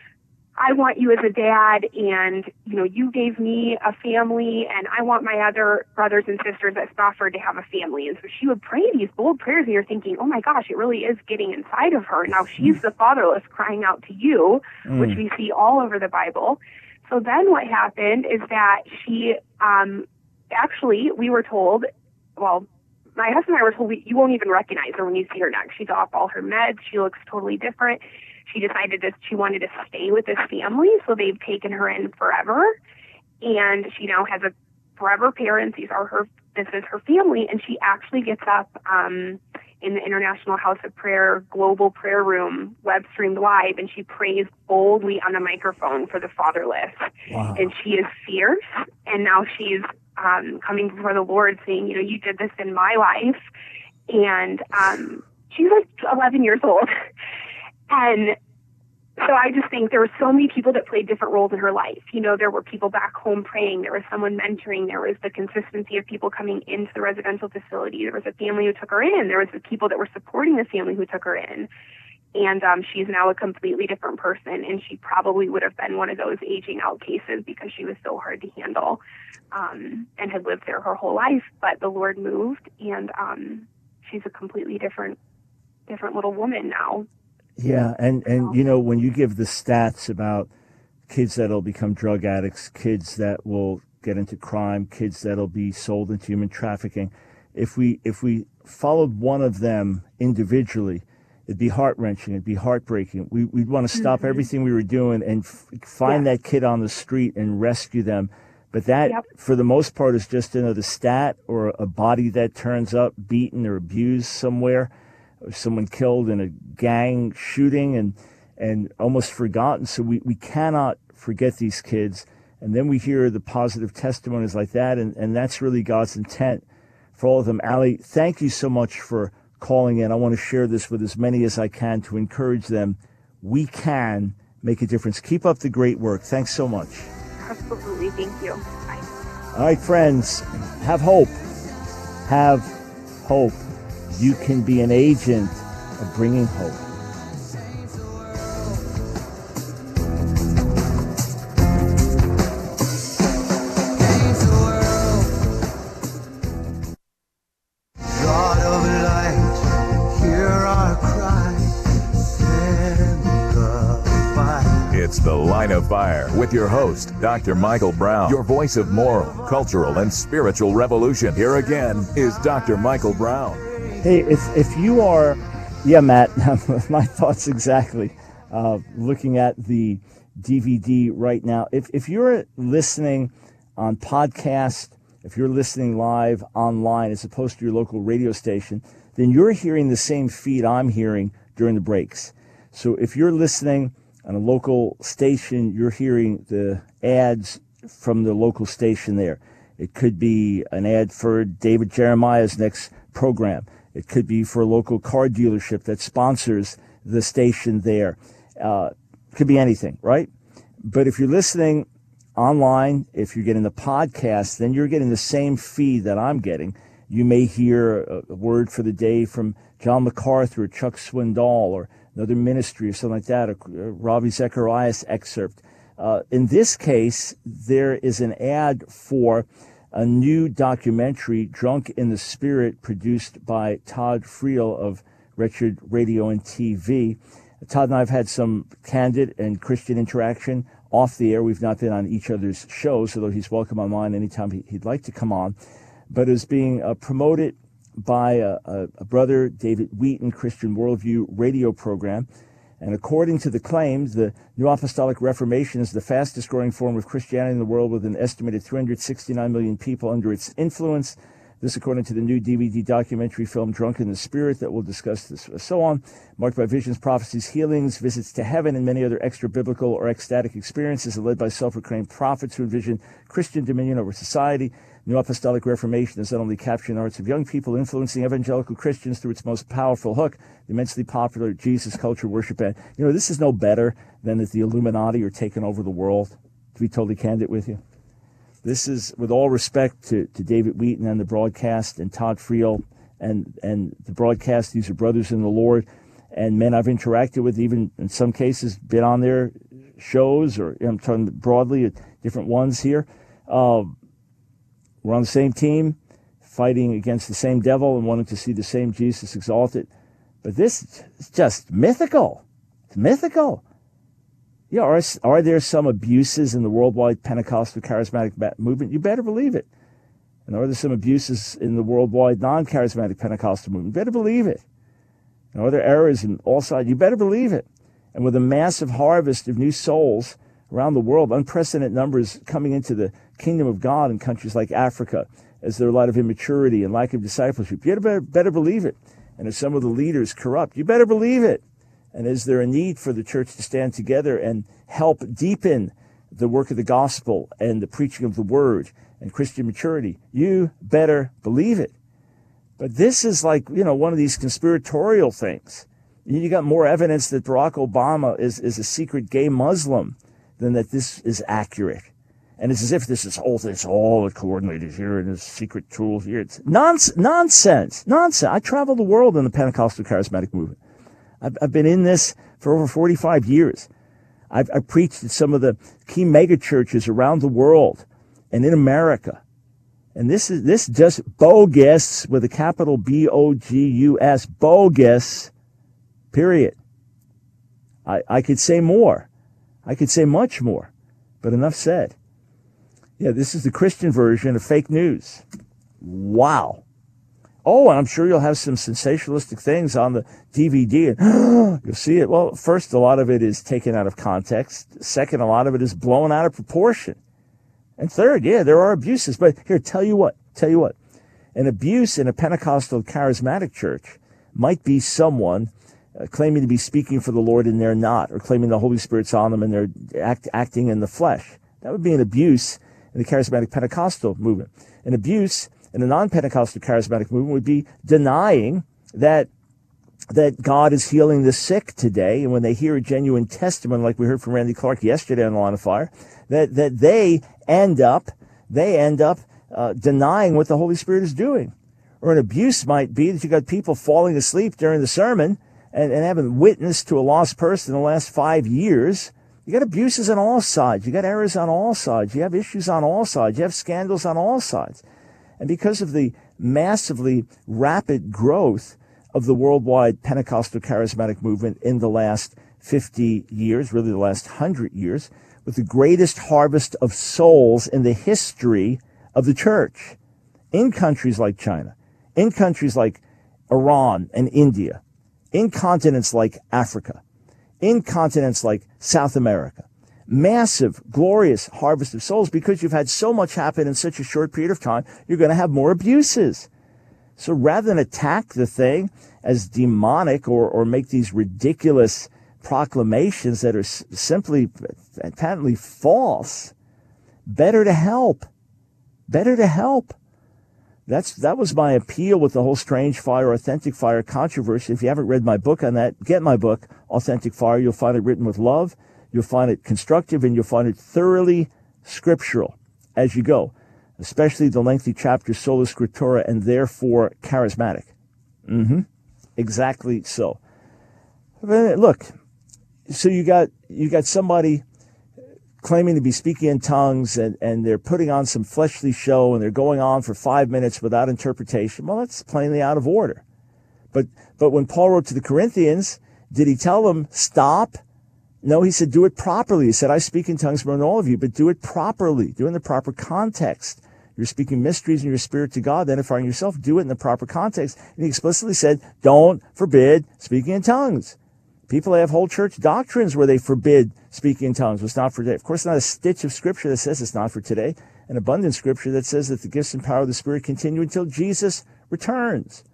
I want you as a dad, and, you know, you gave me a family, and I want my other brothers and sisters at Spofford to have a family. And so she would pray these bold prayers, and you're thinking, oh my gosh, it really is getting inside of her. Now she's the fatherless crying out to you, mm. which we see all over the Bible. So then what happened is that she, um, actually, we were told, well, my husband and I were told, we, you won't even recognize her when you see her next. She's off all her meds. She looks totally different. She decided that she wanted to stay with this family, so they've taken her in forever, and she now has a forever parents. These are her. This is her family, and she actually gets up um, in the International House of Prayer Global Prayer Room, web streamed live, and she prays boldly on a microphone for the fatherless. Wow. And she is fierce, and now she's um, coming before the Lord, saying, "You know, you did this in my life," and um, she's like eleven years old. And so I just think there were so many people that played different roles in her life. You know, there were people back home praying. There was someone mentoring. There was the consistency of people coming into the residential facility. There was a family who took her in. There was the people that were supporting the family who took her in. And um, she's now a completely different person. And she probably would have been one of those aging out cases because she was so hard to handle um, and had lived there her whole life. But the Lord moved, and um, she's a completely different, different little woman now. Yeah, and, and you know, when you give the stats about kids that'll become drug addicts, kids that will get into crime, kids that'll be sold into human trafficking, if we if we followed one of them individually, it'd be heart-wrenching, it'd be heartbreaking. We, we'd want to stop mm-hmm. everything we were doing and f- find yeah. that kid on the street and rescue them. But that, yep. for the most part, is just another stat or a body that turns up beaten or abused somewhere, or someone killed in a gang shooting and and almost forgotten. So we, we cannot forget these kids. And then we hear the positive testimonies like that, and, and that's really God's intent for all of them. Allie, thank you so much for calling in. I want to share this with as many as I can to encourage them. We can make a difference. Keep up the great work. Thanks so much. Absolutely. Thank you. Bye. All right, friends, have hope. Have hope. You can be an agent of bringing hope. It's The Line of Fire with your host, Doctor Michael Brown, your voice of moral, cultural, and spiritual revolution. Here again is Doctor Michael Brown. Hey, if if you are, yeah, Matt, my thoughts exactly. Uh, looking at the D V D right now, if if you're listening on podcast, if you're listening live online as opposed to your local radio station, then you're hearing the same feed I'm hearing during the breaks. So if you're listening on a local station, you're hearing the ads from the local station there. It could be an ad for David Jeremiah's next program. It could be for a local car dealership that sponsors the station there. Uh, it could be anything, right? But if you're listening online, if you're getting the podcast, then you're getting the same feed that I'm getting. You may hear a, a word for the day from John MacArthur or Chuck Swindoll or another ministry or something like that, a Ravi Zacharias excerpt. Uh, in this case, there is an ad for a new documentary, Drunk in the Spirit, produced by Todd Friel of Wretched Radio and T V. Todd and I have had some candid and Christian interaction off the air. We've not been on each other's shows, although he's welcome on mine anytime he, he'd like to come on. But it's being uh, promoted by a, a, a brother, David Wheaton, Christian Worldview radio program. And according to the claims, the New Apostolic Reformation is the fastest growing form of Christianity in the world, with an estimated three hundred sixty-nine million people under its influence. This according to the new D V D documentary film Drunk in the Spirit that we'll discuss this so on, marked by visions, prophecies, healings, visits to heaven, and many other extra-biblical or ecstatic experiences, led by self-proclaimed prophets who envision Christian dominion over society. New Apostolic Reformation is not only capturing the hearts of young people, influencing evangelical Christians through its most powerful hook, the immensely popular Jesus Culture Worship Band. You know, this is no better than that the Illuminati are taking over the world, to be totally candid with you. This is, with all respect to, to David Wheaton and the broadcast and Todd Friel and, and the broadcast, these are brothers in the Lord and men I've interacted with, even in some cases been on their shows, or I'm talking broadly at different ones here. Uh, We're on the same team, fighting against the same devil and wanting to see the same Jesus exalted. But this is just mythical. It's mythical. Yeah, are, are there some abuses in the worldwide Pentecostal charismatic movement? You better believe it. And are there some abuses in the worldwide non-charismatic Pentecostal movement? You better believe it. And are there errors in all sides? You better believe it. And with a massive harvest of new souls around the world, unprecedented numbers coming into the kingdom of God in countries like Africa, as there are a lot of immaturity and lack of discipleship. You better, better believe it. And as some of the leaders corrupt, you better believe it. And is there a need for the church to stand together and help deepen the work of the gospel and the preaching of the word and Christian maturity? You better believe it. But this is like, you know, one of these conspiratorial things. You got more evidence that Barack Obama is, is a secret gay Muslim than that this is accurate. And it's as if this is all, it's all coordinated here and this secret tool here. It's nonsense, nonsense, nonsense. I travel the world in the Pentecostal charismatic movement. I've, I've been in this for over forty-five years. I've, I've preached at some of the key mega churches around the world and in America. And this is, this just bogus with a capital B O G U S, bogus, period. I, I could say more. I could say much more, but enough said. Yeah, this is the Christian version of fake news. Wow. Oh, and I'm sure you'll have some sensationalistic things on the D V D, and you'll see it. Well, first, a lot of it is taken out of context. Second, a lot of it is blown out of proportion. And third, yeah, there are abuses. But here, tell you what, tell you what. An abuse in a Pentecostal charismatic church might be someone uh, claiming to be speaking for the Lord and they're not, or claiming the Holy Spirit's on them and they're act, acting in the flesh. That would be an abuse in the charismatic Pentecostal movement. An abuse in a non-Pentecostal charismatic movement would be denying that that God is healing the sick today. And when they hear a genuine testimony, like we heard from Randy Clark yesterday on The Line of Fire, that, that they end up, they end up uh, denying what the Holy Spirit is doing. Or an abuse might be that you got people falling asleep during the sermon and, and haven't witnessed to a lost person in the last five years. You got abuses on all sides. You got errors on all sides. You have issues on all sides. You have scandals on all sides. And because of the massively rapid growth of the worldwide Pentecostal charismatic movement in the last fifty years, really the last one hundred years, with the greatest harvest of souls in the history of the church, in countries like China, in countries like Iran and India, in continents like Africa, in continents like South America. Massive, glorious harvest of souls. Because you've had so much happen in such a short period of time, you're going to have more abuses. So rather than attack the thing as demonic or, or make these ridiculous proclamations that are s- simply patently false, better to help. Better to help. That's that was my appeal with the whole Strange Fire, Authentic Fire controversy. If you haven't read my book on that, get my book, Authentic Fire. You'll find it written with love. You'll find it constructive, and you'll find it thoroughly scriptural as you go, especially the lengthy chapters, Sola Scriptura, and therefore charismatic. Mm-hmm. Exactly so. Look, so you got you got somebody claiming to be speaking in tongues, and, and they're putting on some fleshly show, and they're going on for five minutes without interpretation. Well, that's plainly out of order. But but when Paul wrote to the Corinthians, did he tell them, stop? No, he said, do it properly. He said, I speak in tongues more than all of you, but do it properly. Do it in the proper context. You're speaking mysteries in your spirit to God, identifying yourself. Do it in the proper context. And he explicitly said, don't forbid speaking in tongues. People have whole church doctrines where they forbid speaking in tongues. It's not for today. Of course, not a stitch of scripture that says it's not for today. An abundant scripture that says that the gifts and power of the Spirit continue until Jesus returns.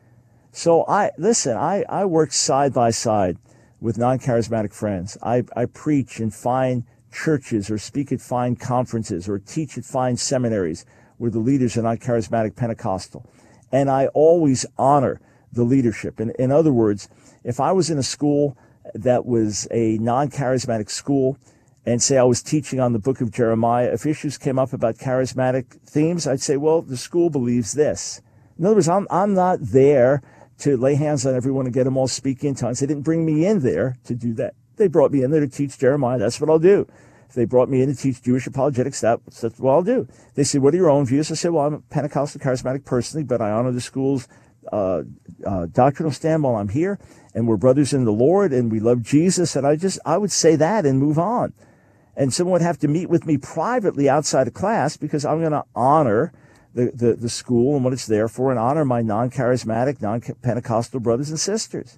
So I, listen, I, I work side by side with non-charismatic friends. I, I preach in fine churches or speak at fine conferences or teach at fine seminaries where the leaders are not charismatic Pentecostal. And I always honor the leadership. In, in other words, if I was in a school that was a non-charismatic school and say I was teaching on the book of Jeremiah, if issues came up about charismatic themes, I'd say, well, the school believes this. In other words, I'm, I'm not there to lay hands on everyone and get them all speaking in tongues. They didn't bring me in there to do that. They brought me in there to teach Jeremiah. That's what I'll do. If they brought me in to teach Jewish apologetics, that's, that's what I'll do. They said, what are your own views? I said, well, I'm a Pentecostal charismatic personally, but I honor the school's uh, uh, doctrinal stand while I'm here, and we're brothers in the Lord, and we love Jesus. And I just, I would say that and move on. And someone would have to meet with me privately outside of class because I'm going to honor The, the, the school and what it's there for, and honor my non-charismatic, non-Pentecostal brothers and sisters.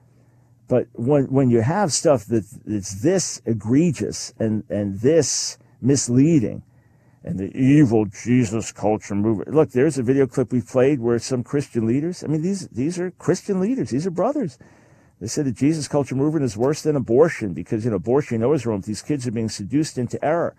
But when when you have stuff that that's this egregious and, and this misleading, and the evil Jesus culture movement. Look, there's a video clip we played where some Christian leaders, I mean, these these are Christian leaders. These are brothers. They said the Jesus culture movement is worse than abortion because, you know, abortion, you know, is wrong. These kids are being seduced into error.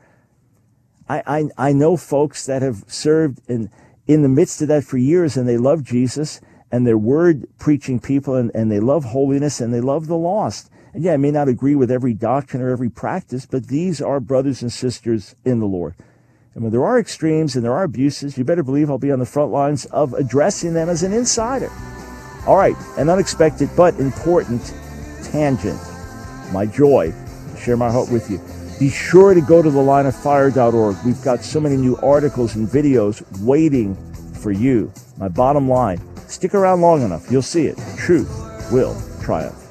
I, I, I know folks that have served in, in the midst of that for years, and they love Jesus, and they're word-preaching people, and, and they love holiness, and they love the lost. And yeah, I may not agree with every doctrine or every practice, but these are brothers and sisters in the Lord. And when there are extremes and there are abuses, you better believe I'll be on the front lines of addressing them as an insider. All right, an unexpected but important tangent. My joy to share my heart with you. Be sure to go to the line of fire dot org. We've got so many new articles and videos waiting for you. My bottom line, stick around long enough. You'll see it. Truth will triumph.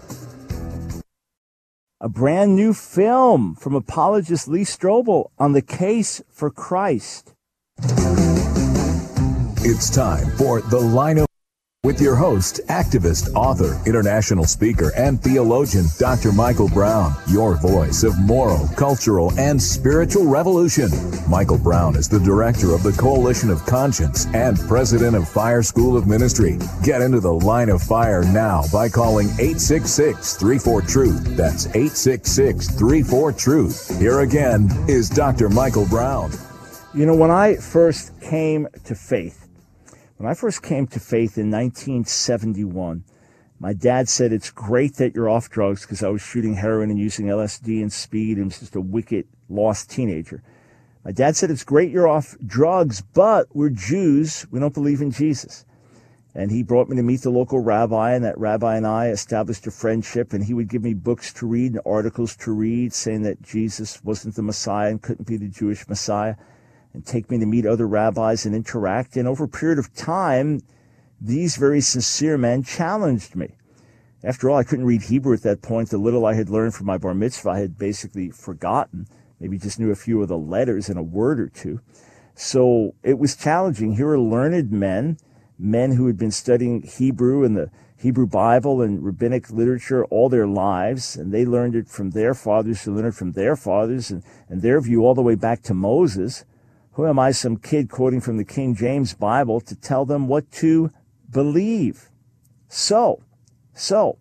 A brand new film from apologist Lee Strobel on the case for Christ. It's time for The Line of with your host, activist, author, international speaker, and theologian, Doctor Michael Brown, your voice of moral, cultural, and spiritual revolution. Michael Brown is the director of the Coalition of Conscience and president of Fire School of Ministry. Get into the line of fire now by calling eight six six, three four, truth. That's eight six six, three four, truth. Here again is Doctor Michael Brown. You know, when I first came to faith, when I first came to faith in nineteen seventy-one, my dad said, it's great that you're off drugs, because I was shooting heroin and using L S D and speed and was just a wicked, lost teenager. My dad said, it's great you're off drugs, but we're Jews. We don't believe in Jesus. And he brought me to meet the local rabbi, and that rabbi and I established a friendship, and he would give me books to read and articles to read saying that Jesus wasn't the Messiah and couldn't be the Jewish Messiah, and take me to meet other rabbis and interact. And over a period of time, these very sincere men challenged me. After all, I couldn't read Hebrew at that point. The little I had learned from my bar mitzvah I had basically forgotten. Maybe just knew a few of the letters and a word or two. So it was challenging. Here were learned men, men who had been studying Hebrew and the Hebrew Bible and rabbinic literature all their lives, and they learned it from their fathers who learned it from their fathers, and, and their view all the way back to Moses. Who am I, some kid quoting from the King James Bible, to tell them what to believe? So, so,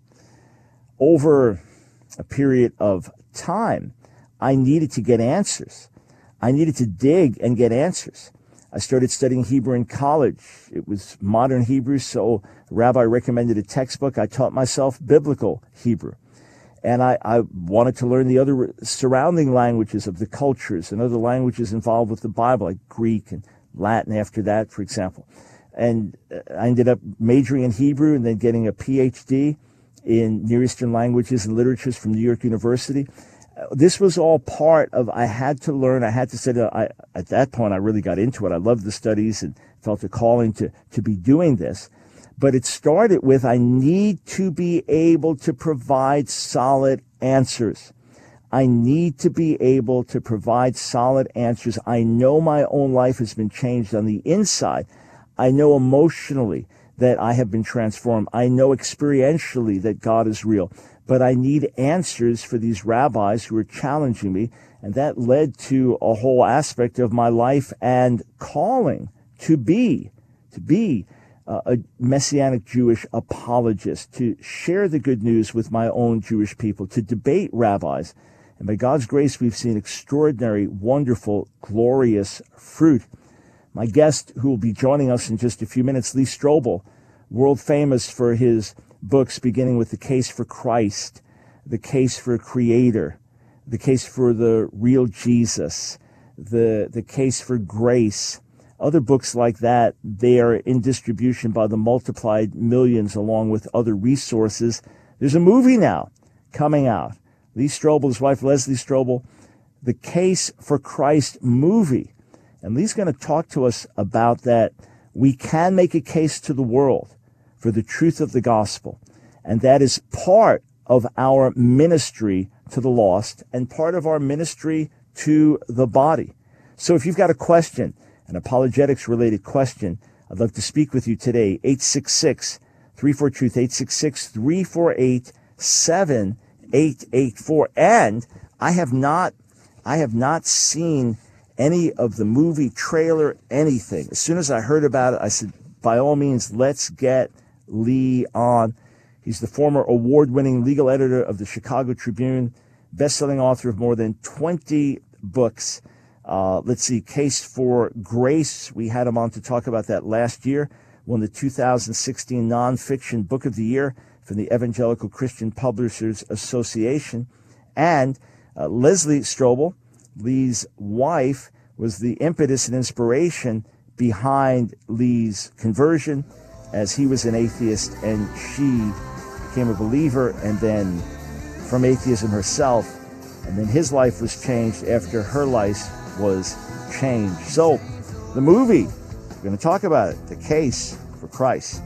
over a period of time, I needed to get answers. I needed to dig and get answers. I started studying Hebrew in college. It was modern Hebrew, so the rabbi recommended a textbook. I taught myself biblical Hebrew. And I, I wanted to learn the other surrounding languages of the cultures and other languages involved with the Bible, like Greek and Latin after that, for example. And I ended up majoring in Hebrew and then getting a P H D in Near Eastern languages and literatures from New York University. This was all part of, I had to learn, I had to say, that I, at that point, I really got into it. I loved the studies and felt a calling to, to be doing this. But it started with, I need to be able to provide solid answers. I need to be able to provide solid answers. I know my own life has been changed on the inside. I know emotionally that I have been transformed. I know experientially that God is real. But I need answers for these rabbis who are challenging me. And that led to a whole aspect of my life and calling to be, to be Uh, a Messianic Jewish apologist, to share the good news with my own Jewish people, to debate rabbis. And by God's grace, we've seen extraordinary, wonderful, glorious fruit. My guest, who will be joining us in just a few minutes, Lee Strobel, world famous for his books beginning with The Case for Christ, The Case for a Creator, The Case for the Real Jesus, The, the Case for Grace. Other books like that, they are in distribution by the multiplied millions along with other resources. There's a movie now coming out. Lee Strobel, his wife Leslie Strobel, The Case for Christ movie. And Lee's going to talk to us about that. We can make a case to the world for the truth of the gospel. And that is part of our ministry to the lost and part of our ministry to the body. So if you've got a question, an apologetics-related question, I'd love to speak with you today. eight six six, three four, truth, eight six six, three four eight, seven eight eight four. And I have not, I have not seen any of the movie trailer, anything. As soon as I heard about it, I said, by all means, let's get Lee on. He's the former award-winning legal editor of the Chicago Tribune, best-selling author of more than twenty books. Uh, let's see, Case for Grace. We had him on to talk about that last year. Won the two thousand sixteen Nonfiction Book of the Year from the Evangelical Christian Publishers Association. And uh, Leslie Strobel, Lee's wife, was the impetus and inspiration behind Lee's conversion, as he was an atheist and she became a believer, and then from atheism herself. And then his life was changed after her life was changed. So, the movie, we're going to talk about it, The Case for Christ.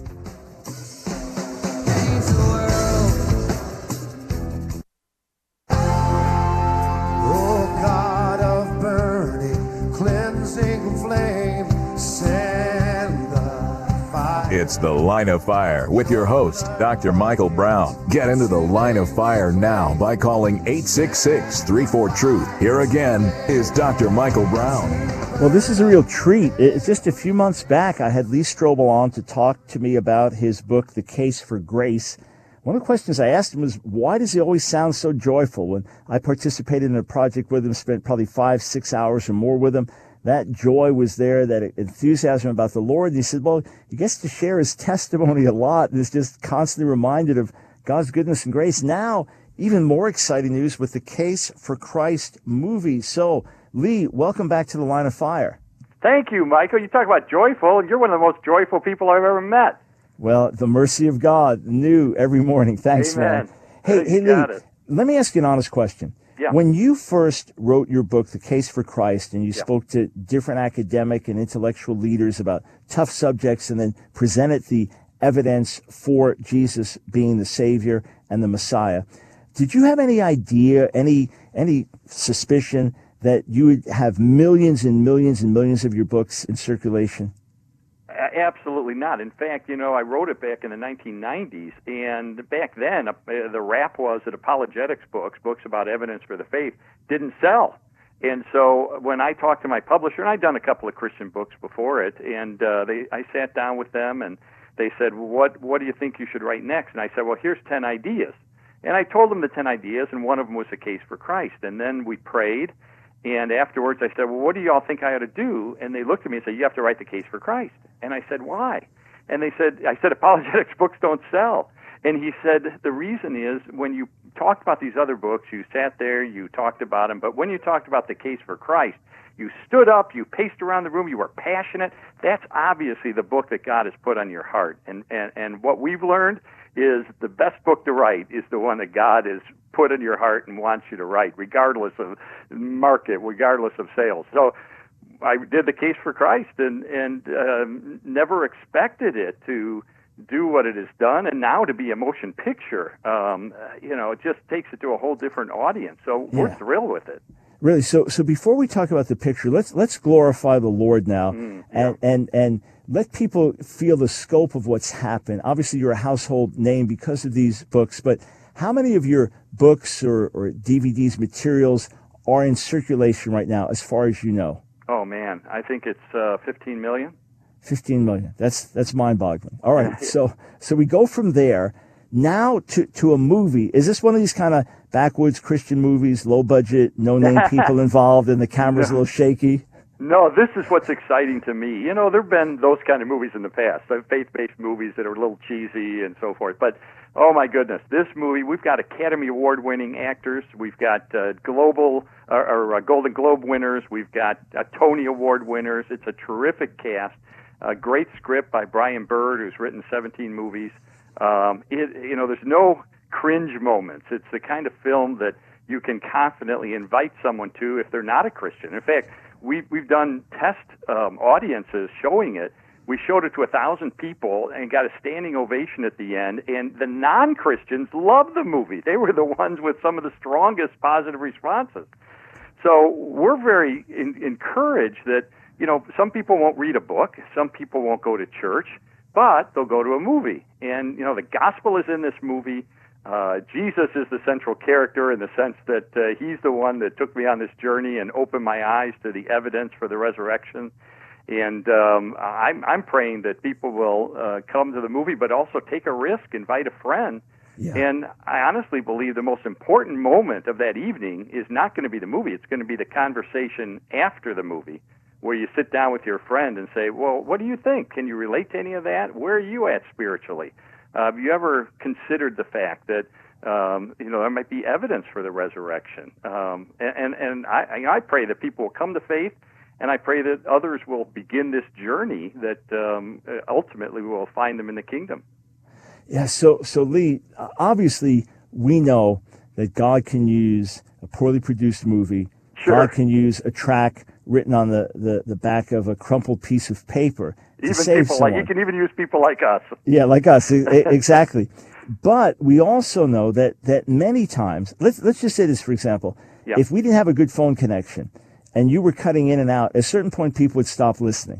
Oh God of burning, cleansing flame, send the fire. It's The Line of Fire with your host, Doctor Michael Brown. Get into The Line of Fire now by calling eight six six, three four, truth. Here again is Doctor Michael Brown. Well, this is a real treat. It's just a few months back, I had Lee Strobel on to talk to me about his book, The Case for Grace. One of the questions I asked him was, why does he always sound so joyful? When I participated in a project with him, spent probably five, six hours or more with him, that joy was there, that enthusiasm about the Lord. And he said, well, he gets to share his testimony a lot and is just constantly reminded of God's goodness and grace. Now, even more exciting news with the Case for Christ movie. So, Lee, welcome back to The Line of Fire. Thank you, Michael. You talk about joyful, and you're one of the most joyful people I've ever met. Well, the mercy of God, new every morning. Thanks, Amen. man. Hey, hey, Lee, it. let me ask you an honest question. Yeah. When you first wrote your book, The Case for Christ, and you yeah. spoke to different academic and intellectual leaders about tough subjects and then presented the evidence for Jesus being the Savior and the Messiah, did you have any idea, any any suspicion that you would have millions and millions and millions of your books in circulation? Absolutely not. In fact, you know, I wrote it back in the nineteen nineties, and back then, uh, the rap was that apologetics books, books about evidence for the faith, didn't sell. And so when I talked to my publisher, and I'd done a couple of Christian books before it, and uh, they, I sat down with them, and they said, well, what, what do you think you should write next? And I said, well, here's ten ideas. And I told them the ten ideas, and one of them was The Case for Christ. And then we prayed, and afterwards I said, well, what do you all think I ought to do? And they looked at me and said, you have to write The Case for Christ. And I said, why? And they said, I said, apologetics books don't sell. And he said, the reason is when you talked about these other books, you sat there, you talked about them, but when you talked about The Case for Christ, you stood up, you paced around the room, you were passionate. That's obviously the book that God has put on your heart. And, and, and what we've learned is the best book to write is the one that God has put in your heart and wants you to write, regardless of market, regardless of sales. So I did The Case for Christ and, and um, never expected it to do what it has done, and now to be a motion picture, um, you know, it just takes it to a whole different audience. So Yeah. we're thrilled with it. Really. So, so before we talk about the picture, let's let's glorify the Lord now, Mm, and yeah. and and let people feel the scope of what's happened. Obviously, you're a household name because of these books, but how many of your books or, or D V Ds, materials, are in circulation right now, as far as you know? Oh man, I think it's uh, fifteen million. fifteen million. That's that's mind-boggling. All right. So so we go from there now to to a movie. Is this one of these kind of backwoods Christian movies, low budget, no name people involved, and the camera's a little shaky? No, this is what's exciting to me. You know, there have been those kind of movies in the past, uh, faith-based movies that are a little cheesy and so forth. But, oh my goodness, this movie, we've got Academy Award-winning actors. We've got uh, global or, or uh, Golden Globe winners. We've got uh, Tony Award winners. It's a terrific cast. A great script by Brian Bird, who's written seventeen movies. Um, it, you know, there's no cringe moments. It's the kind of film that you can confidently invite someone to if they're not a Christian. In fact, we, we've done test um, audiences showing it. We showed it to a thousand people and got a standing ovation at the end, and the non-Christians loved the movie. They were the ones with some of the strongest positive responses. So we're very in, encouraged that, you know, some people won't read a book, some people won't go to church, but they'll go to a movie. And, you know, the gospel is in this movie. Uh, Jesus is the central character in the sense that uh, he's the one that took me on this journey and opened my eyes to the evidence for the resurrection. And um, I'm, I'm praying that people will uh, come to the movie, but also take a risk, invite a friend. Yeah. And I honestly believe the most important moment of that evening is not going to be the movie. It's going to be the conversation after the movie, where you sit down with your friend and say, well, what do you think? Can you relate to any of that? Where are you at spiritually? Uh, have you ever considered the fact that, um, you know, there might be evidence for the resurrection? Um, and and, and I, I pray that people will come to faith, and I pray that others will begin this journey that um, ultimately will find them in the kingdom. Yeah, so, so Lee, obviously we know that God can use a poorly produced movie. Sure. God can use a track written on the, the, the back of a crumpled piece of paper to Even save people someone. like, you can even use people like us. Yeah, like us, e- exactly. But we also know that, that many times, let's, let's just say this, for example, Yeah. if we didn't have a good phone connection and you were cutting in and out, at a certain point people would stop listening. Yeah.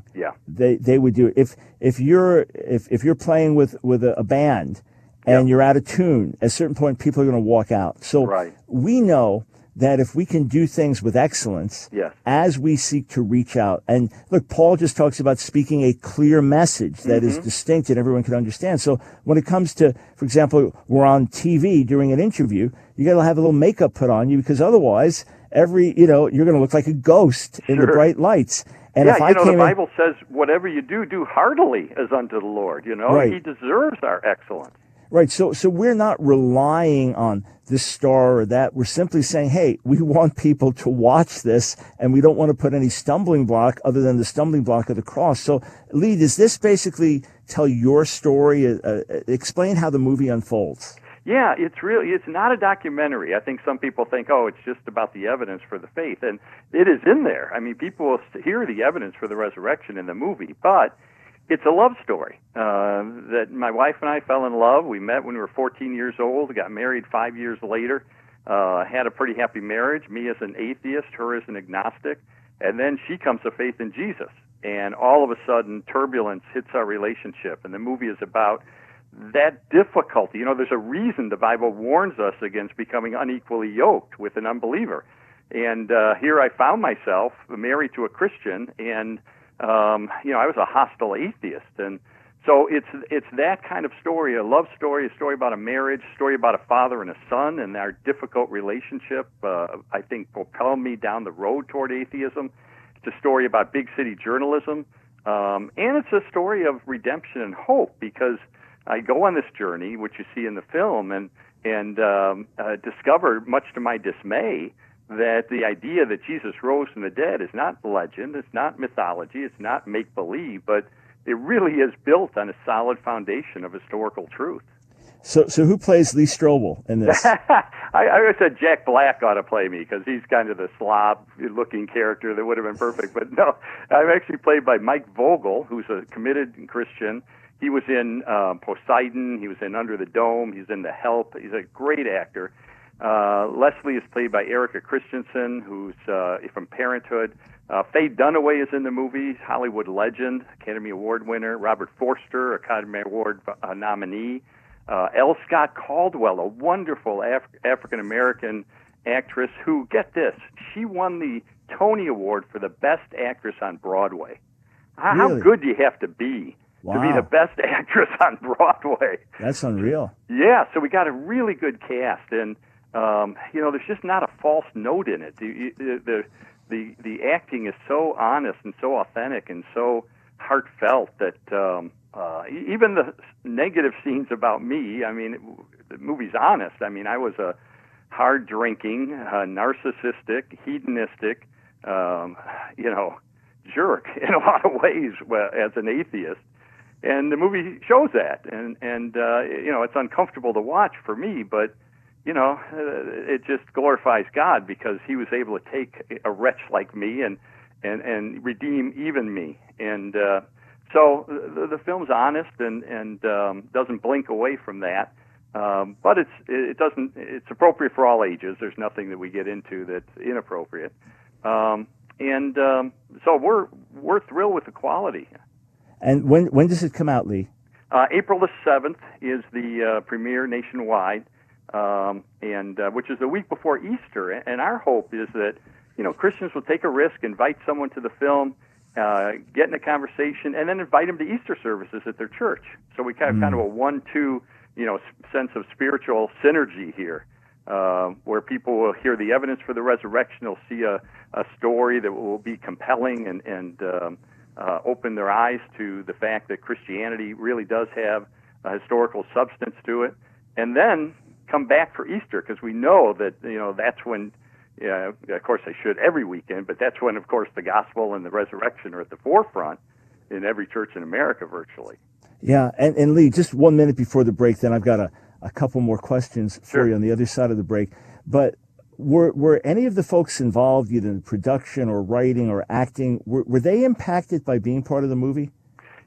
they they would do it. If if you're if if you're playing with with a, a band and yep. you're out of tune, at a certain point, people are going to walk out. So right. we know that if we can do things with excellence, yes. as we seek to reach out, and look, Paul just talks about speaking a clear message that mm-hmm. is distinct and everyone can understand. So when it comes to, for example, we're on T V during an interview, you got to have a little makeup put on you, because otherwise, every you know, you're going to look like a ghost in sure. the bright lights. And yeah, if you I know, came the Bible in, says, whatever you do, do heartily as unto the Lord. You know, right. He deserves our excellence. Right. So, so we're not relying on this star or that. We're simply saying, hey, we want people to watch this, and we don't want to put any stumbling block other than the stumbling block of the cross. So, Lee, does this basically tell your story? Uh, uh, explain how the movie unfolds. Yeah, it's really, it's not a documentary. I think some people think, oh, it's just about the evidence for the faith. And it is in there. I mean, people will hear the evidence for the resurrection in the movie, but it's a love story. Uh, that my wife and I fell in love. We met when we were fourteen years old, got married five years later, uh, had a pretty happy marriage, me as an atheist, her as an agnostic. And then she comes to faith in Jesus. And all of a sudden, turbulence hits our relationship. And the movie is about that difficulty. You know, there's a reason the Bible warns us against becoming unequally yoked with an unbeliever. And uh, here I found myself married to a Christian, and um, you know, I was a hostile atheist. And so it's it's that kind of story, a love story, a story about a marriage, a story about a father and a son, and our difficult relationship, uh, I think, propelled me down the road toward atheism. It's a story about big city journalism, um, and it's a story of redemption and hope, because I go on this journey, which you see in the film, and and um, uh, discover, much to my dismay, that the idea that Jesus rose from the dead is not legend, it's not mythology, it's not make-believe, but it really is built on a solid foundation of historical truth. So, so who plays Lee Strobel in this? I, I said Jack Black ought to play me, because he's kind of the slob-looking character that would have been perfect. But no, I'm actually played by Mike Vogel, who's a committed Christian. He was in uh, Poseidon. He was in Under the Dome. He's in The Help. He's a great actor. Uh, Leslie is played by Erica Christensen, who's uh, from Parenthood. Uh, Faye Dunaway is in the movie, Hollywood legend, Academy Award winner. Robert Forster, Academy Award uh, nominee. Uh, L. Scott Caldwell, a wonderful Af- African-American actress who, get this, she won the Tony Award for the Best Actress on Broadway. How, really? how good do you have to be wow. to be the best actress on Broadway? That's unreal. Yeah, so we got a really good cast, and um, you know, there's just not a false note in it. The, the the the acting is so honest and so authentic and so heartfelt that um, uh, even the negative scenes about me, I mean, it, the movie's honest. I mean, I was a hard-drinking, uh, narcissistic, hedonistic, um, you know, jerk in a lot of ways as an atheist. And the movie shows that. And, and uh, you know, it's uncomfortable to watch for me, but, you know, uh, it just glorifies God, because he was able to take a wretch like me and, and, and redeem even me. And uh, so the, the film's honest and, and um, doesn't blink away from that. Um, but it's it doesn't it's appropriate for all ages. There's nothing that we get into that's inappropriate. Um, and um, so we're we're thrilled with the quality. And when when does it come out, Lee? Uh, April the seventh is the uh, premiere nationwide, um, and uh, which is the week before Easter. And our hope is that, you know, Christians will take a risk, invite someone to the film, uh, get in a conversation, and then invite them to Easter services at their church. So we have mm. kind of a one-two, you know, sense of spiritual synergy here, uh, where people will hear the evidence for the resurrection. They'll see a, a story that will be compelling and and um, uh, open their eyes to the fact that Christianity really does have a historical substance to it, and then come back for Easter, because we know that, you know, that's when, yeah, of course I should every weekend, but that's when, of course, the gospel and the resurrection are at the forefront in every church in America virtually. Yeah, and, and Lee, just one minute before the break, then I've got a, a couple more questions for sure. you on the other side of the break. But were were any of the folks involved, either in production or writing or acting, were, were they impacted by being part of the movie?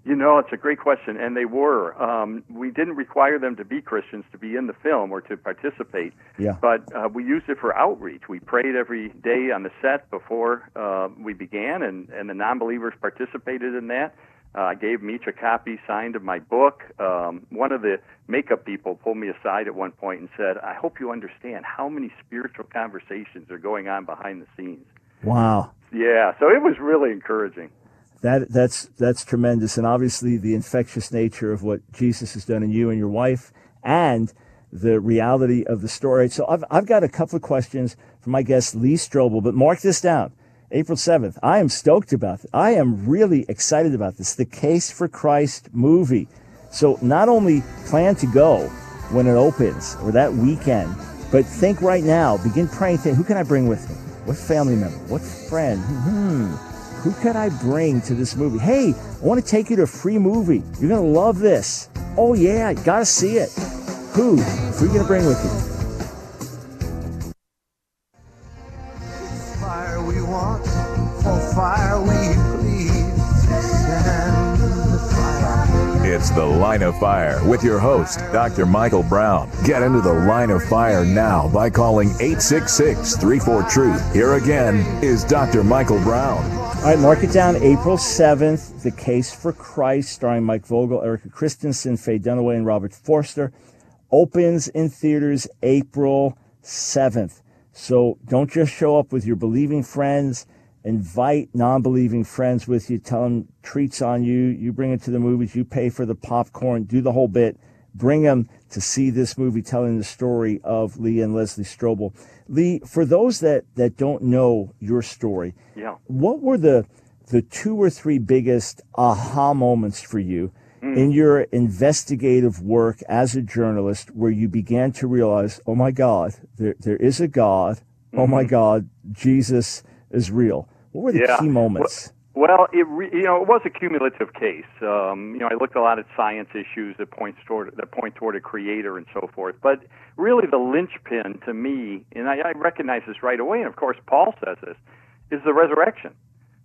You know, it's a great question, and they were. Um, we didn't require them to be Christians to be in the film or to participate, yeah. but uh, we used it for outreach. We prayed every day on the set before uh, we began, and, and the non-believers participated in that. Uh, I gave them each a copy signed of my book. Um, one of the makeup people pulled me aside at one point and said, I hope you understand how many spiritual conversations are going on behind the scenes. Wow. Yeah, so it was really encouraging. That that's that's tremendous, and obviously the infectious nature of what Jesus has done in you and your wife, and the reality of the story. So I've I've got a couple of questions for my guest Lee Strobel, but mark this down: April seventh. I am stoked about it. I am really excited about this. The Case for Christ movie. So not only plan to go when it opens or that weekend, but think right now. Begin praying. Think, who can I bring with me? What family member? What friend? Hmm. Who can I bring to this movie? Hey, I want to take you to a free movie. You're going to love this. Oh, yeah, you got to see it. Who? Who are you going to bring with you? Fire we want, for fire we bleed. Stand in the fire. It's The Line of Fire with your host, Doctor Michael Brown. Get into The Line of Fire now by calling eight six six, three four, truth. Here again is Doctor Michael Brown. All right, mark it down. April seventh, The Case for Christ, starring Mike Vogel, Erica Christensen, Faye Dunaway, and Robert Forster, opens in theaters April seventh. So don't just show up with your believing friends. Invite non-believing friends with you. Tell them treats on you. You bring it to the movies. You pay for the popcorn. Do the whole bit. Bring them to see this movie telling the story of Lee and Leslie Strobel. Lee, for those that, that don't know your story, yeah. what were the the two or three biggest aha moments for you mm. in your investigative work as a journalist where you began to realize, oh, my God, there there is a God. Mm-hmm. Oh, my God, Jesus is real. What were the yeah. key moments? Well, Well, it re, you know it was a cumulative case. Um, you know, I looked a lot at science issues that points toward that point toward a creator and so forth. But really, the linchpin to me, and I, I recognize this right away, and of course Paul says this, is the resurrection.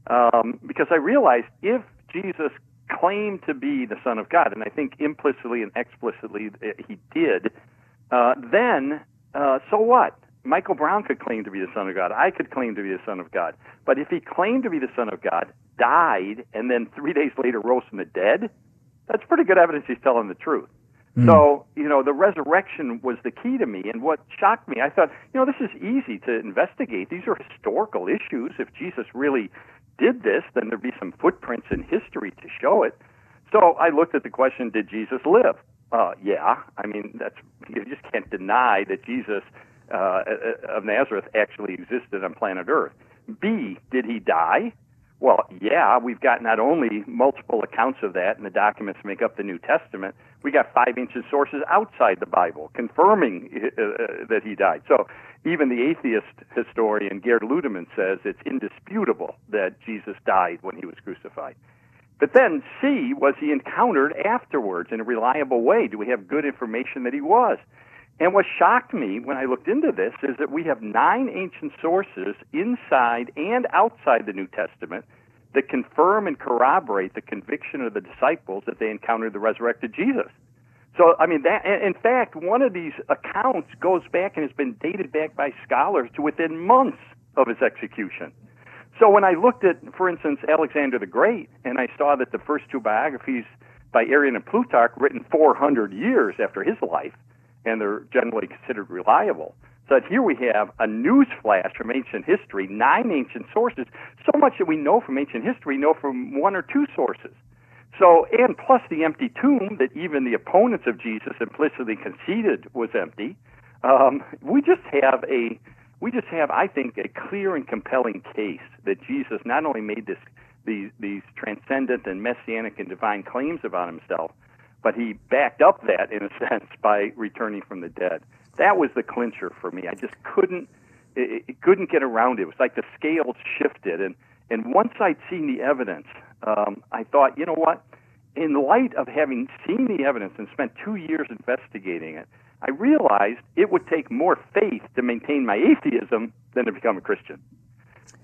Um, because I realized if Jesus claimed to be the Son of God, and I think implicitly and explicitly he did, uh, then uh, so what? Michael Brown could claim to be the Son of God. I could claim to be the Son of God. But if he claimed to be the Son of God, died, and then three days later rose from the dead, that's pretty good evidence he's telling the truth. Mm. So, you know, the resurrection was the key to me. And what shocked me, I thought, you know, this is easy to investigate. These are historical issues. If Jesus really did this, then there'd be some footprints in history to show it. So I looked at the question, did Jesus live? Uh, yeah. I mean, that's you just can't deny that Jesus Uh, of Nazareth actually existed on planet Earth. B, did he die? Well, yeah, we've got not only multiple accounts of that, and the documents make up the New Testament, we got five ancient sources outside the Bible confirming uh, uh, that he died. So even the atheist historian Gerd Ludemann says it's indisputable that Jesus died when he was crucified. But then C, was he encountered afterwards in a reliable way? Do we have good information that he was? And what shocked me when I looked into this is that we have nine ancient sources inside and outside the New Testament that confirm and corroborate the conviction of the disciples that they encountered the resurrected Jesus. So, I mean, that, in fact, one of these accounts goes back and has been dated back by scholars to within months of his execution. So when I looked at, for instance, Alexander the Great, and I saw that the first two biographies by Arrian and Plutarch written four hundred years after his life, and they're generally considered reliable. So here we have a news flash from ancient history, nine ancient sources, so much that we know from ancient history, know from one or two sources. So, and plus the empty tomb that even the opponents of Jesus implicitly conceded was empty. Um, we just have a, we just have, I think, a clear and compelling case that Jesus not only made this, these, these transcendent and messianic and divine claims about himself, but he backed up that, in a sense, by returning from the dead. That was the clincher for me. I just couldn't it, it couldn't get around it. It was like the scales shifted. And, and once I'd seen the evidence, um, I thought, you know what? In light of having seen the evidence and spent two years investigating it, I realized it would take more faith to maintain my atheism than to become a Christian.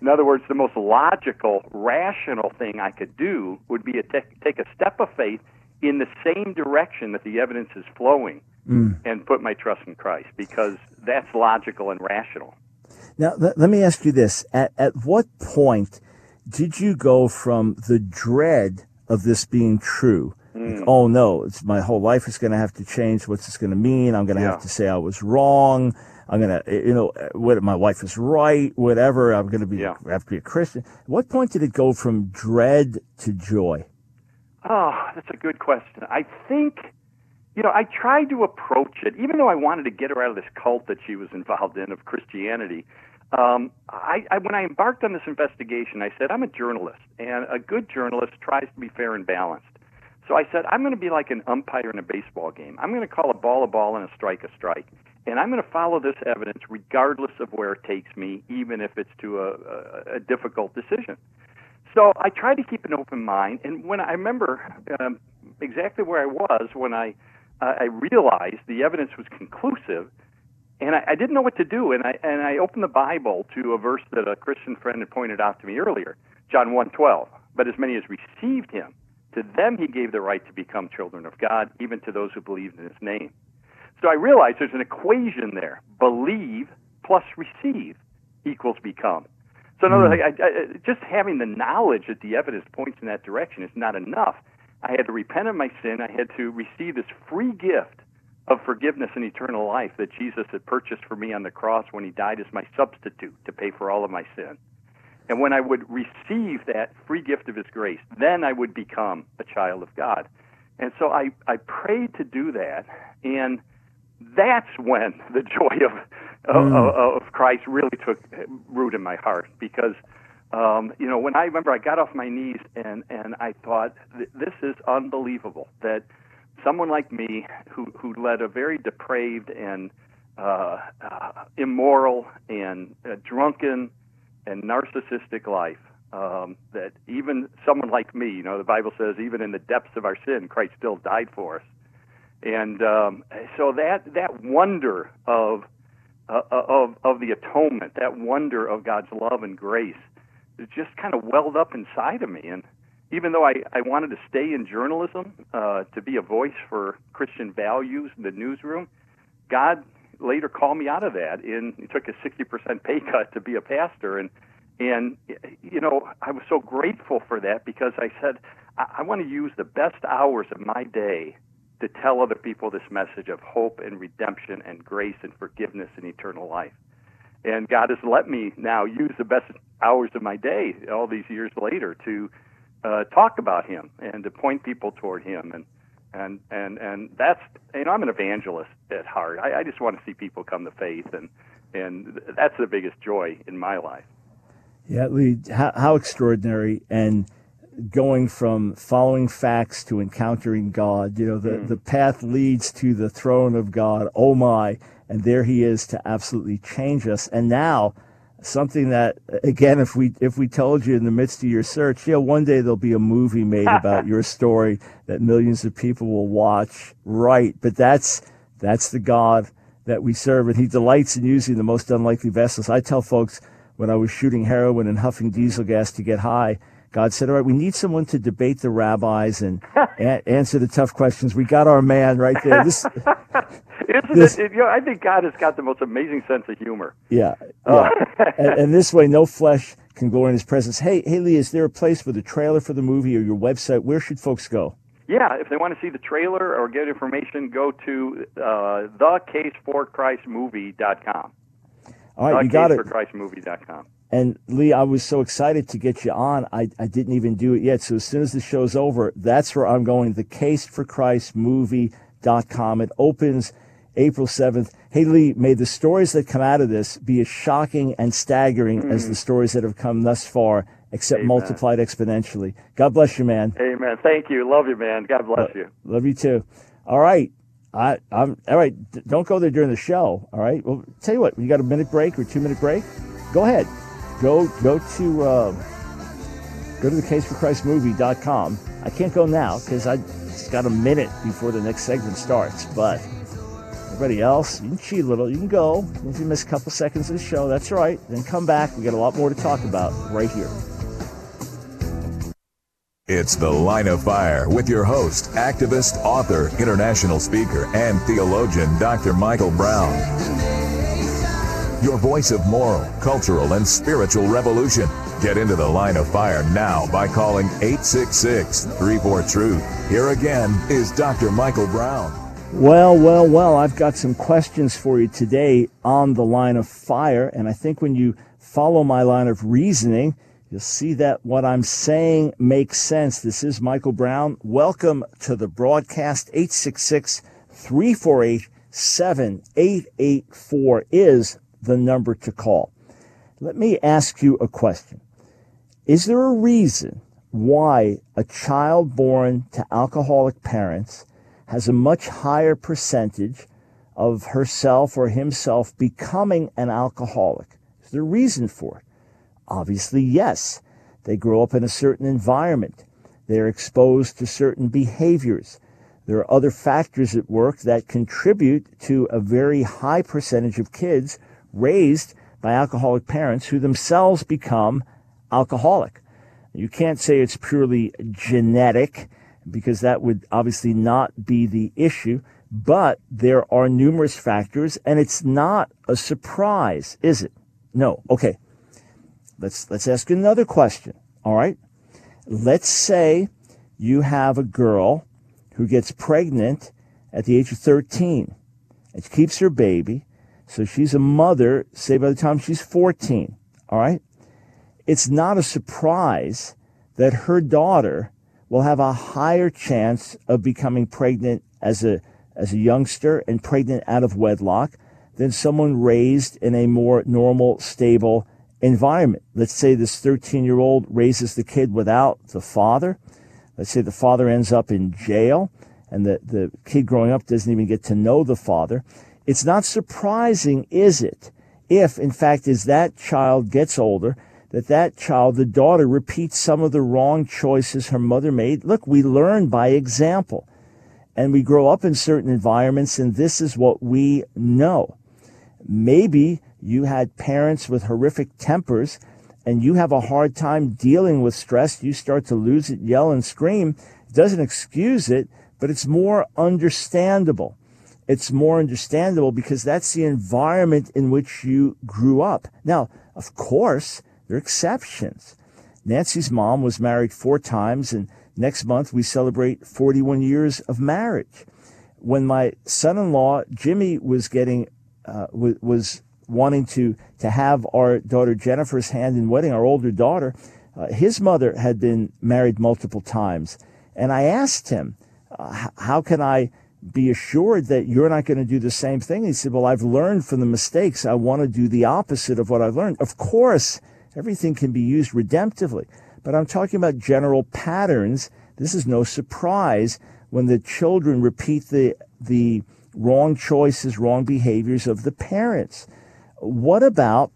In other words, the most logical, rational thing I could do would be to take, take a step of faith in the same direction that the evidence is flowing mm. and put my trust in Christ, because that's logical and rational. Now, th- let me ask you this. At, at what point did you go from the dread of this being true? Mm. Like, oh, no, it's, my whole life is going to have to change. What's this going to mean? I'm going to yeah. have to say I was wrong. I'm going to, you know, what, my wife is right, whatever. I'm going to be, yeah. have to be a Christian. At what point did it go from dread to joy? Oh, that's a good question. I think, you know, I tried to approach it, even though I wanted to get her out of this cult that she was involved in of Christianity. Um, I, I, when I embarked on this investigation, I said, I'm a journalist, and a good journalist tries to be fair and balanced. So I said, I'm going to be like an umpire in a baseball game. I'm going to call a ball a ball and a strike a strike. And I'm going to follow this evidence regardless of where it takes me, even if it's to a, a, a difficult decision. So I tried to keep an open mind. And when I remember um, exactly where I was when I uh, I realized the evidence was conclusive, and I, I didn't know what to do. And I and I opened the Bible to a verse that a Christian friend had pointed out to me earlier, John one twelve. But as many as received him, to them he gave the right to become children of God, even to those who believed in his name. So I realized there's an equation there. Believe plus receive equals become. So in other words, I, I, just having the knowledge that the evidence points in that direction is not enough. I had to repent of my sin. I had to receive this free gift of forgiveness and eternal life that Jesus had purchased for me on the cross when he died as my substitute to pay for all of my sin. And when I would receive that free gift of his grace, then I would become a child of God. And so I, I prayed to do that, and that's when the joy of mm. of, of Christ really took root in my heart. Because, um, you know, when I remember I got off my knees and, and I thought, this is unbelievable that someone like me who, who led a very depraved and uh, uh, immoral and uh, drunken and narcissistic life, um, that even someone like me, you know, the Bible says even in the depths of our sin, Christ still died for us. And um, so that that wonder of, uh, of of the atonement, that wonder of God's love and grace, it just kind of welled up inside of me. And even though I, I wanted to stay in journalism, uh, to be a voice for Christian values in the newsroom, God later called me out of that. And he took a sixty percent pay cut to be a pastor. And, and you know, I was so grateful for that, because I said, I, I want to use the best hours of my day to tell other people this message of hope and redemption and grace and forgiveness and eternal life. And God has let me now use the best hours of my day all these years later to uh, talk about him and to point people toward him. And and and, and that's, you know, I'm an evangelist at heart. I, I just want to see people come to faith, and, and that's the biggest joy in my life. Yeah, Lee, how, how extraordinary. And going from following facts to encountering God, you know, the, mm. the path leads to the throne of God. Oh my. And there he is to absolutely change us. And now something that, again, if we, if we told you in the midst of your search, you know, one day there'll be a movie made about your story that millions of people will watch. Right. But that's, that's the God that we serve. And he delights in using the most unlikely vessels. I tell folks, when I was shooting heroin and huffing diesel gas to get high, God said, all right, we need someone to debate the rabbis and a- answer the tough questions. We got our man right there. This, Isn't this, it, you know, I think God has got the most amazing sense of humor. Yeah. yeah. and, and this way, no flesh can glory in his presence. Hey, hey, Lee, is there a place for the trailer for the movie or your website? Where should folks go? Yeah, if they want to see the trailer or get information, go to uh, the case for christ movie dot com. All right, you got it. the case for christ movie dot com. And Lee, I was so excited to get you on. I, I didn't even do it yet. So as soon as the show's over, that's where I'm going, the case for christ movie dot com. It opens April seventh. Hey, Lee, may the stories that come out of this be as shocking and staggering mm. as the stories that have come thus far, except Amen. Multiplied exponentially. God bless you, man. Amen. Thank you. Love you, man. God bless uh, you. Love you, too. All right. I, I'm all right. Don't go there during the show. All right. Well, tell you what, you got a minute break or two minute break? Go ahead. Go go to uh, go to the case for christ movie dot com. I can't go now because I just got a minute before the next segment starts. But Everybody else, you can cheat a little. You can go. If you miss a couple seconds of the show, that's right. Then come back. We got a lot more to talk about right here. It's The Line of Fire with your host, activist, author, international speaker, and theologian, Doctor Michael Brown. Your voice of moral, cultural, and spiritual revolution. Get into The Line of Fire now by calling eight six six, three four, truth. Here again is Doctor Michael Brown. Well, well, well, I've got some questions for you today on The Line of Fire, and I think when you follow my line of reasoning, you'll see that what I'm saying makes sense. This is Michael Brown. Welcome to the broadcast. eight six six, three four eight, seven eight eight four is the number to call. Let me ask you a question. Is there a reason why a child born to alcoholic parents has a much higher percentage of herself or himself becoming an alcoholic? Is there a reason for it? Obviously, yes. They grow up in a certain environment. They're exposed to certain behaviors. There are other factors at work that contribute to a very high percentage of kids raised by alcoholic parents who themselves become alcoholic. You can't say it's purely genetic, because that would obviously not be the issue, but there are numerous factors, and it's not a surprise, is it? No. Okay. Let's let's ask another question. All right. Let's say you have a girl who gets pregnant at the age of thirteen, and she keeps her baby, so she's a mother, say by the time she's fourteen. All right. It's not a surprise that her daughter will have a higher chance of becoming pregnant as a as a youngster and pregnant out of wedlock than someone raised in a more normal, stable environment. Let's say this thirteen-year-old raises the kid without the father. Let's say the father ends up in jail and the, the kid growing up doesn't even get to know the father. It's not surprising, is it, if, in fact, as that child gets older, that that child, the daughter, repeats some of the wrong choices her mother made. Look, we learn by example, and we grow up in certain environments, and this is what we know. Maybe you had parents with horrific tempers, and you have a hard time dealing with stress. You start to lose it, yell and scream. It doesn't excuse it, but it's more understandable. It's more understandable because that's the environment in which you grew up. Now, of course, there are exceptions. Nancy's mom was married four times, and next month we celebrate forty-one years of marriage. When my son-in-law, Jimmy, was getting, uh, w- was wanting to, to have our daughter Jennifer's hand in wedding, our older daughter, uh, his mother had been married multiple times. And I asked him, uh, how can I be assured that you're not going to do the same thing? He said, well, I've learned from the mistakes. I want to do the opposite of what I've learned. Of course, everything can be used redemptively, but I'm talking about general patterns. This is no surprise when the children repeat the the wrong choices, wrong behaviors of the parents. What about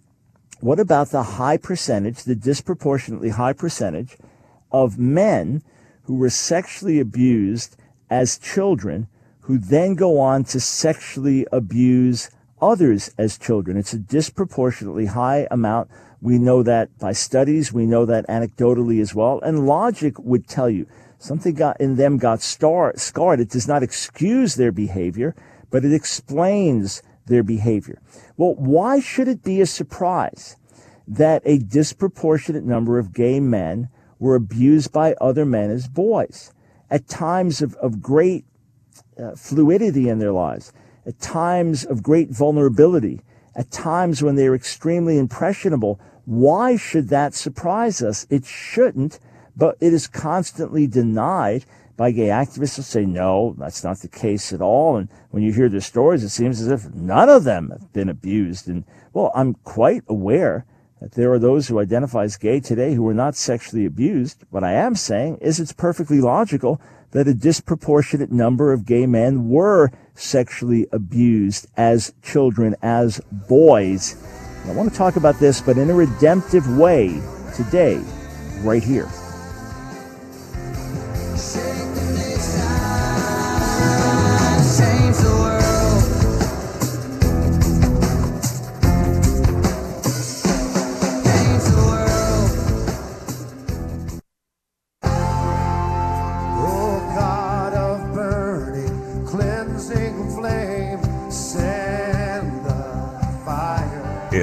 what about the high percentage, the disproportionately high percentage of men who were sexually abused as children who then go on to sexually abuse others as children? It's a disproportionately high amount. We know that by studies. We know that anecdotally as well. And logic would tell you something got in them got star, scarred. It does not excuse their behavior, but it explains their behavior. Well, why should it be a surprise that a disproportionate number of gay men were abused by other men as boys at times of, of great uh, fluidity in their lives, at times of great vulnerability, at times when they're extremely impressionable? Why should that surprise us? It shouldn't, but it is constantly denied by gay activists who say, no, that's not the case at all. And when you hear their stories, it seems as if none of them have been abused. And, well, I'm quite aware that there are those who identify as gay today who are not sexually abused. What I am saying is it's perfectly logical that a disproportionate number of gay men were sexually abused as children, as boys. And I want to talk about this, but in a redemptive way today, right here. Change the world.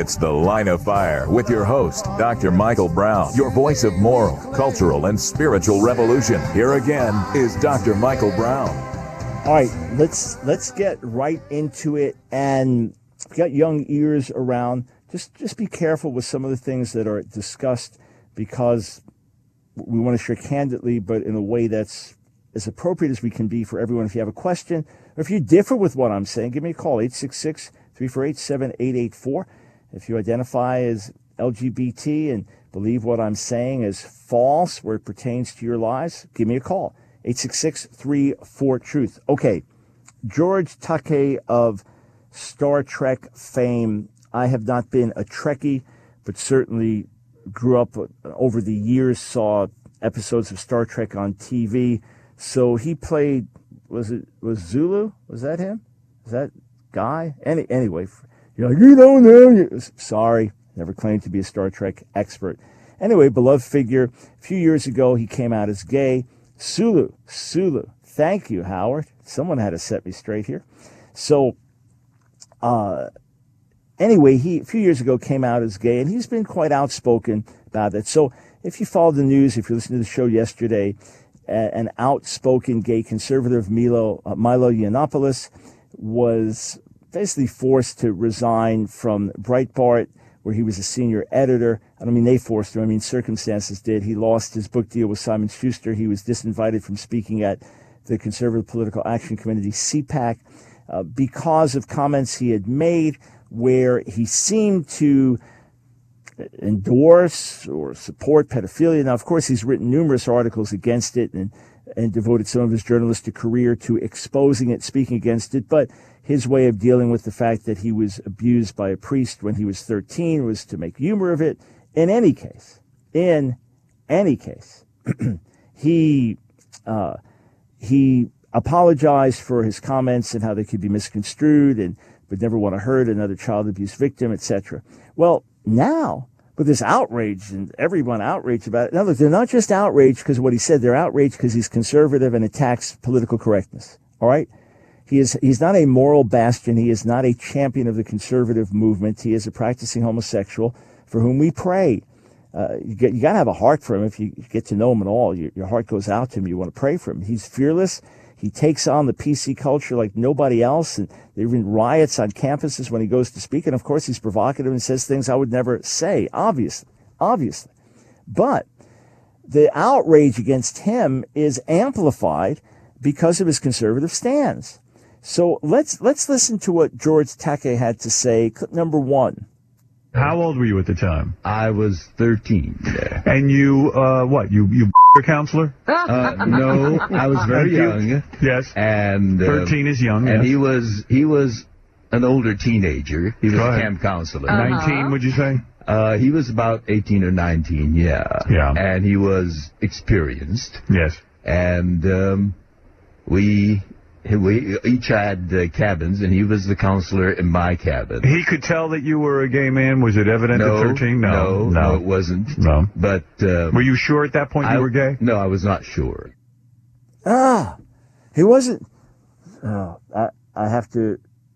It's The Line of Fire with your host, Doctor Michael Brown, your voice of moral, cultural, and spiritual revolution. Here again is Doctor Michael Brown. All right, let's let's get right into it. And if you got young ears around, just just be careful with some of the things that are discussed, because we want to share candidly, but in a way that's as appropriate as we can be for everyone. If you have a question, or if you differ with what I'm saying, give me a call, eight six six, three four eight, seven eight eight four. If you identify as L G B T and believe what I'm saying is false where it pertains to your lives, give me a call, eight six six, three four, truth. Okay, George Takei of Star Trek fame. I have not been a Trekkie, but certainly grew up over the years, saw episodes of Star Trek on T V. So he played, was it, was Zulu? Was that him? Was that guy? Any, anyway, you're like, you don't know. Sorry, never claimed to be a Star Trek expert. Anyway, beloved figure. A few years ago, he came out as gay. Sulu, Sulu. Thank you, Howard. Someone had to set me straight here. So, uh, anyway, he a few years ago came out as gay, and he's been quite outspoken about it. So, if you followed the news, if you listened to the show yesterday, an outspoken gay conservative, Milo, uh, Milo Yiannopoulos, was basically forced to resign from Breitbart, where he was a senior editor. I don't mean they forced him, I mean circumstances did. He lost his book deal with Simon Schuster. He was disinvited from speaking at the Conservative Political Action Committee, C PAC, uh, because of comments he had made where he seemed to endorse or support pedophilia. Now, of course, he's written numerous articles against it and, and devoted some of his journalistic career to exposing it, speaking against it. But his way of dealing with the fact that he was abused by a priest when he was thirteen was to make humor of it. In any case, in any case, he uh, he apologized for his comments and how they could be misconstrued and would never want to hurt another child abuse victim, et cetera. Well, now, with this outrage and everyone outraged about it. Now, look, they're not just outraged because of what he said. They're outraged because he's conservative and attacks political correctness. All right? He is, he's not a moral bastion. He is not a champion of the conservative movement. He is a practicing homosexual for whom we pray. Uh, you get, you got to have a heart for him. If you get to know him at all, your, your heart goes out to him. You want to pray for him. He's fearless. He takes on the P C culture like nobody else, and there have been riots on campuses when he goes to speak. And, of course, he's provocative and says things I would never say, obviously, obviously. But the outrage against him is amplified because of his conservative stance. So let's let's listen to what George Takei had to say. Clip number one. How old were you at the time? I was thirteen. And you, uh, what, you, you a counselor? Uh, no, I was very young. Yes. And uh, thirteen is young. And yes. he was he was an older teenager. He was Go a ahead. camp counselor. Uh-huh. nineteen, would you say? Uh, he was about eighteen or nineteen. Yeah. Yeah. And he was experienced. Yes. And um, we. We each had uh, cabins, and he was the counselor in my cabin. He could tell that you were a gay man? Was it evident no, at thirteen? No, no, no, it wasn't. No. But uh, were you sure at that point I, you were gay? No, I was not sure. Ah, he wasn't. Oh, I, I have to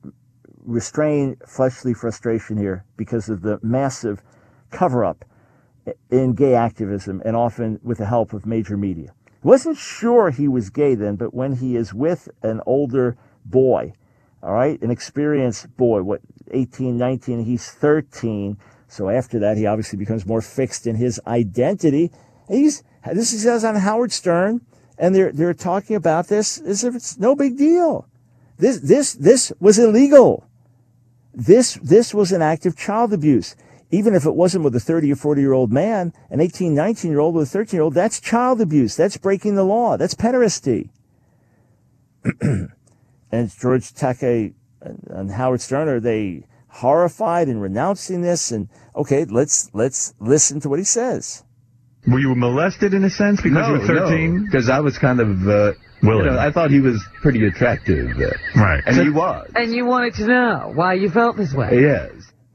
restrain fleshly frustration here because of the massive cover-up in gay activism, and often with the help of major media. Wasn't sure he was gay then, but when he is with an older boy, all right, an experienced boy, what, eighteen, nineteen, he's thirteen. So after that, he obviously becomes more fixed in his identity. He's, this is as on Howard Stern, and they're they're talking about this as if it's no big deal. This this this was illegal. This this was an act of child abuse. Even if it wasn't with a thirty or forty year old man, an eighteen, nineteen year old with a thirteen year old, that's child abuse. That's breaking the law. That's pederasty. And George Takei and Howard Stern, are they horrified and renouncing this? And okay, let's let's listen to what he says. Were you molested in a sense because no, you were thirteen? because I was kind of, uh, Willing. You know, I thought he was pretty attractive. Uh, right. And so, he was. And you wanted to know why you felt this way? Yes.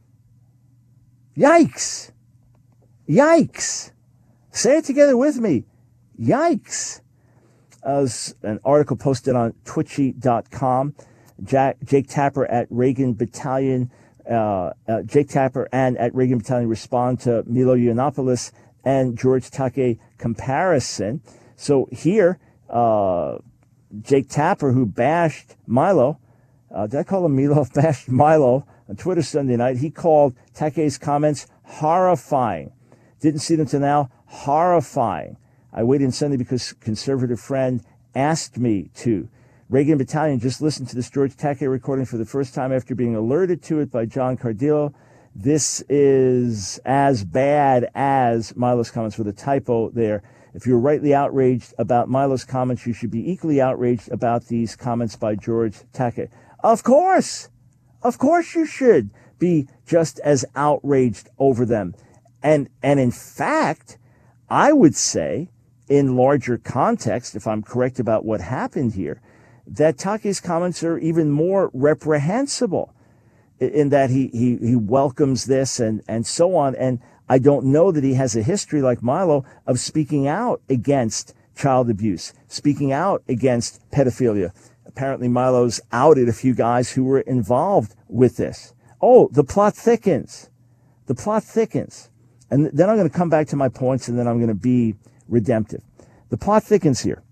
Yikes. Yikes. Say it together with me. Yikes. As an article posted on twitchy dot com, Jack, Jake Tapper at Reagan Battalion uh, uh, Jake Tapper and at Reagan Battalion respond to Milo Yiannopoulos and George Takei comparison. So here, uh, Jake Tapper, who bashed Milo, uh, did I call him Milo? Bashed Milo on Twitter Sunday night. He called Takei's comments horrifying. Didn't see them till now. Horrifying. I waited on Sunday because conservative friend asked me to. Reagan Battalion just listened to this George Takei recording for the first time after being alerted to it by John Cardillo. This is as bad as Milo's comments with a typo there. If you're rightly outraged about Milo's comments, you should be equally outraged about these comments by George Takei. Of course. Of course you should be just as outraged over them. And, and in fact, I would say, in larger context, if I'm correct about what happened here, that Takei's comments are even more reprehensible in that he, he, he welcomes this and, and so on. And I don't know that he has a history like Milo of speaking out against child abuse, speaking out against pedophilia. Apparently Milo's outed a few guys who were involved with this. Oh, the plot thickens. The plot thickens. And then I'm going to come back to my points, and then I'm going to be redemptive. The plot thickens here.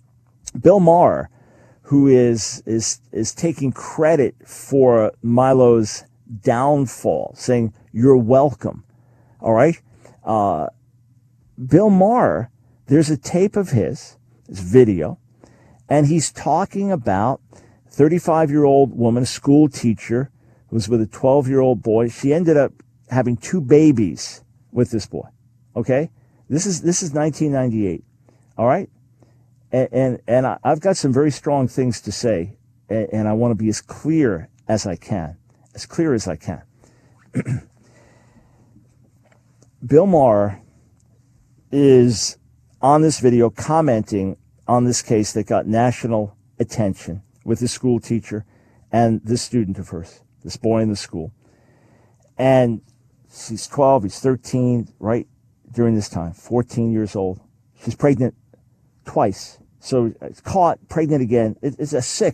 Bill Maher, who is is is taking credit for Milo's downfall, saying, you're welcome. All right? Uh, Bill Maher, there's a tape of his, his video, and he's talking about a thirty-five-year-old woman, a school teacher, who was with a twelve-year-old boy. She ended up having two babies with this boy. Okay? This is this is nineteen ninety-eight. All right? And, and, and I've got some very strong things to say, and, and I want to be as clear as I can, as clear as I can. Bill Maher is on this video commenting on this case that got national attention with this school teacher and this student of hers, this boy in the school. And she's twelve, he's thirteen, right during this time, fourteen years old. She's pregnant twice. So it's caught, pregnant again. It's a sick,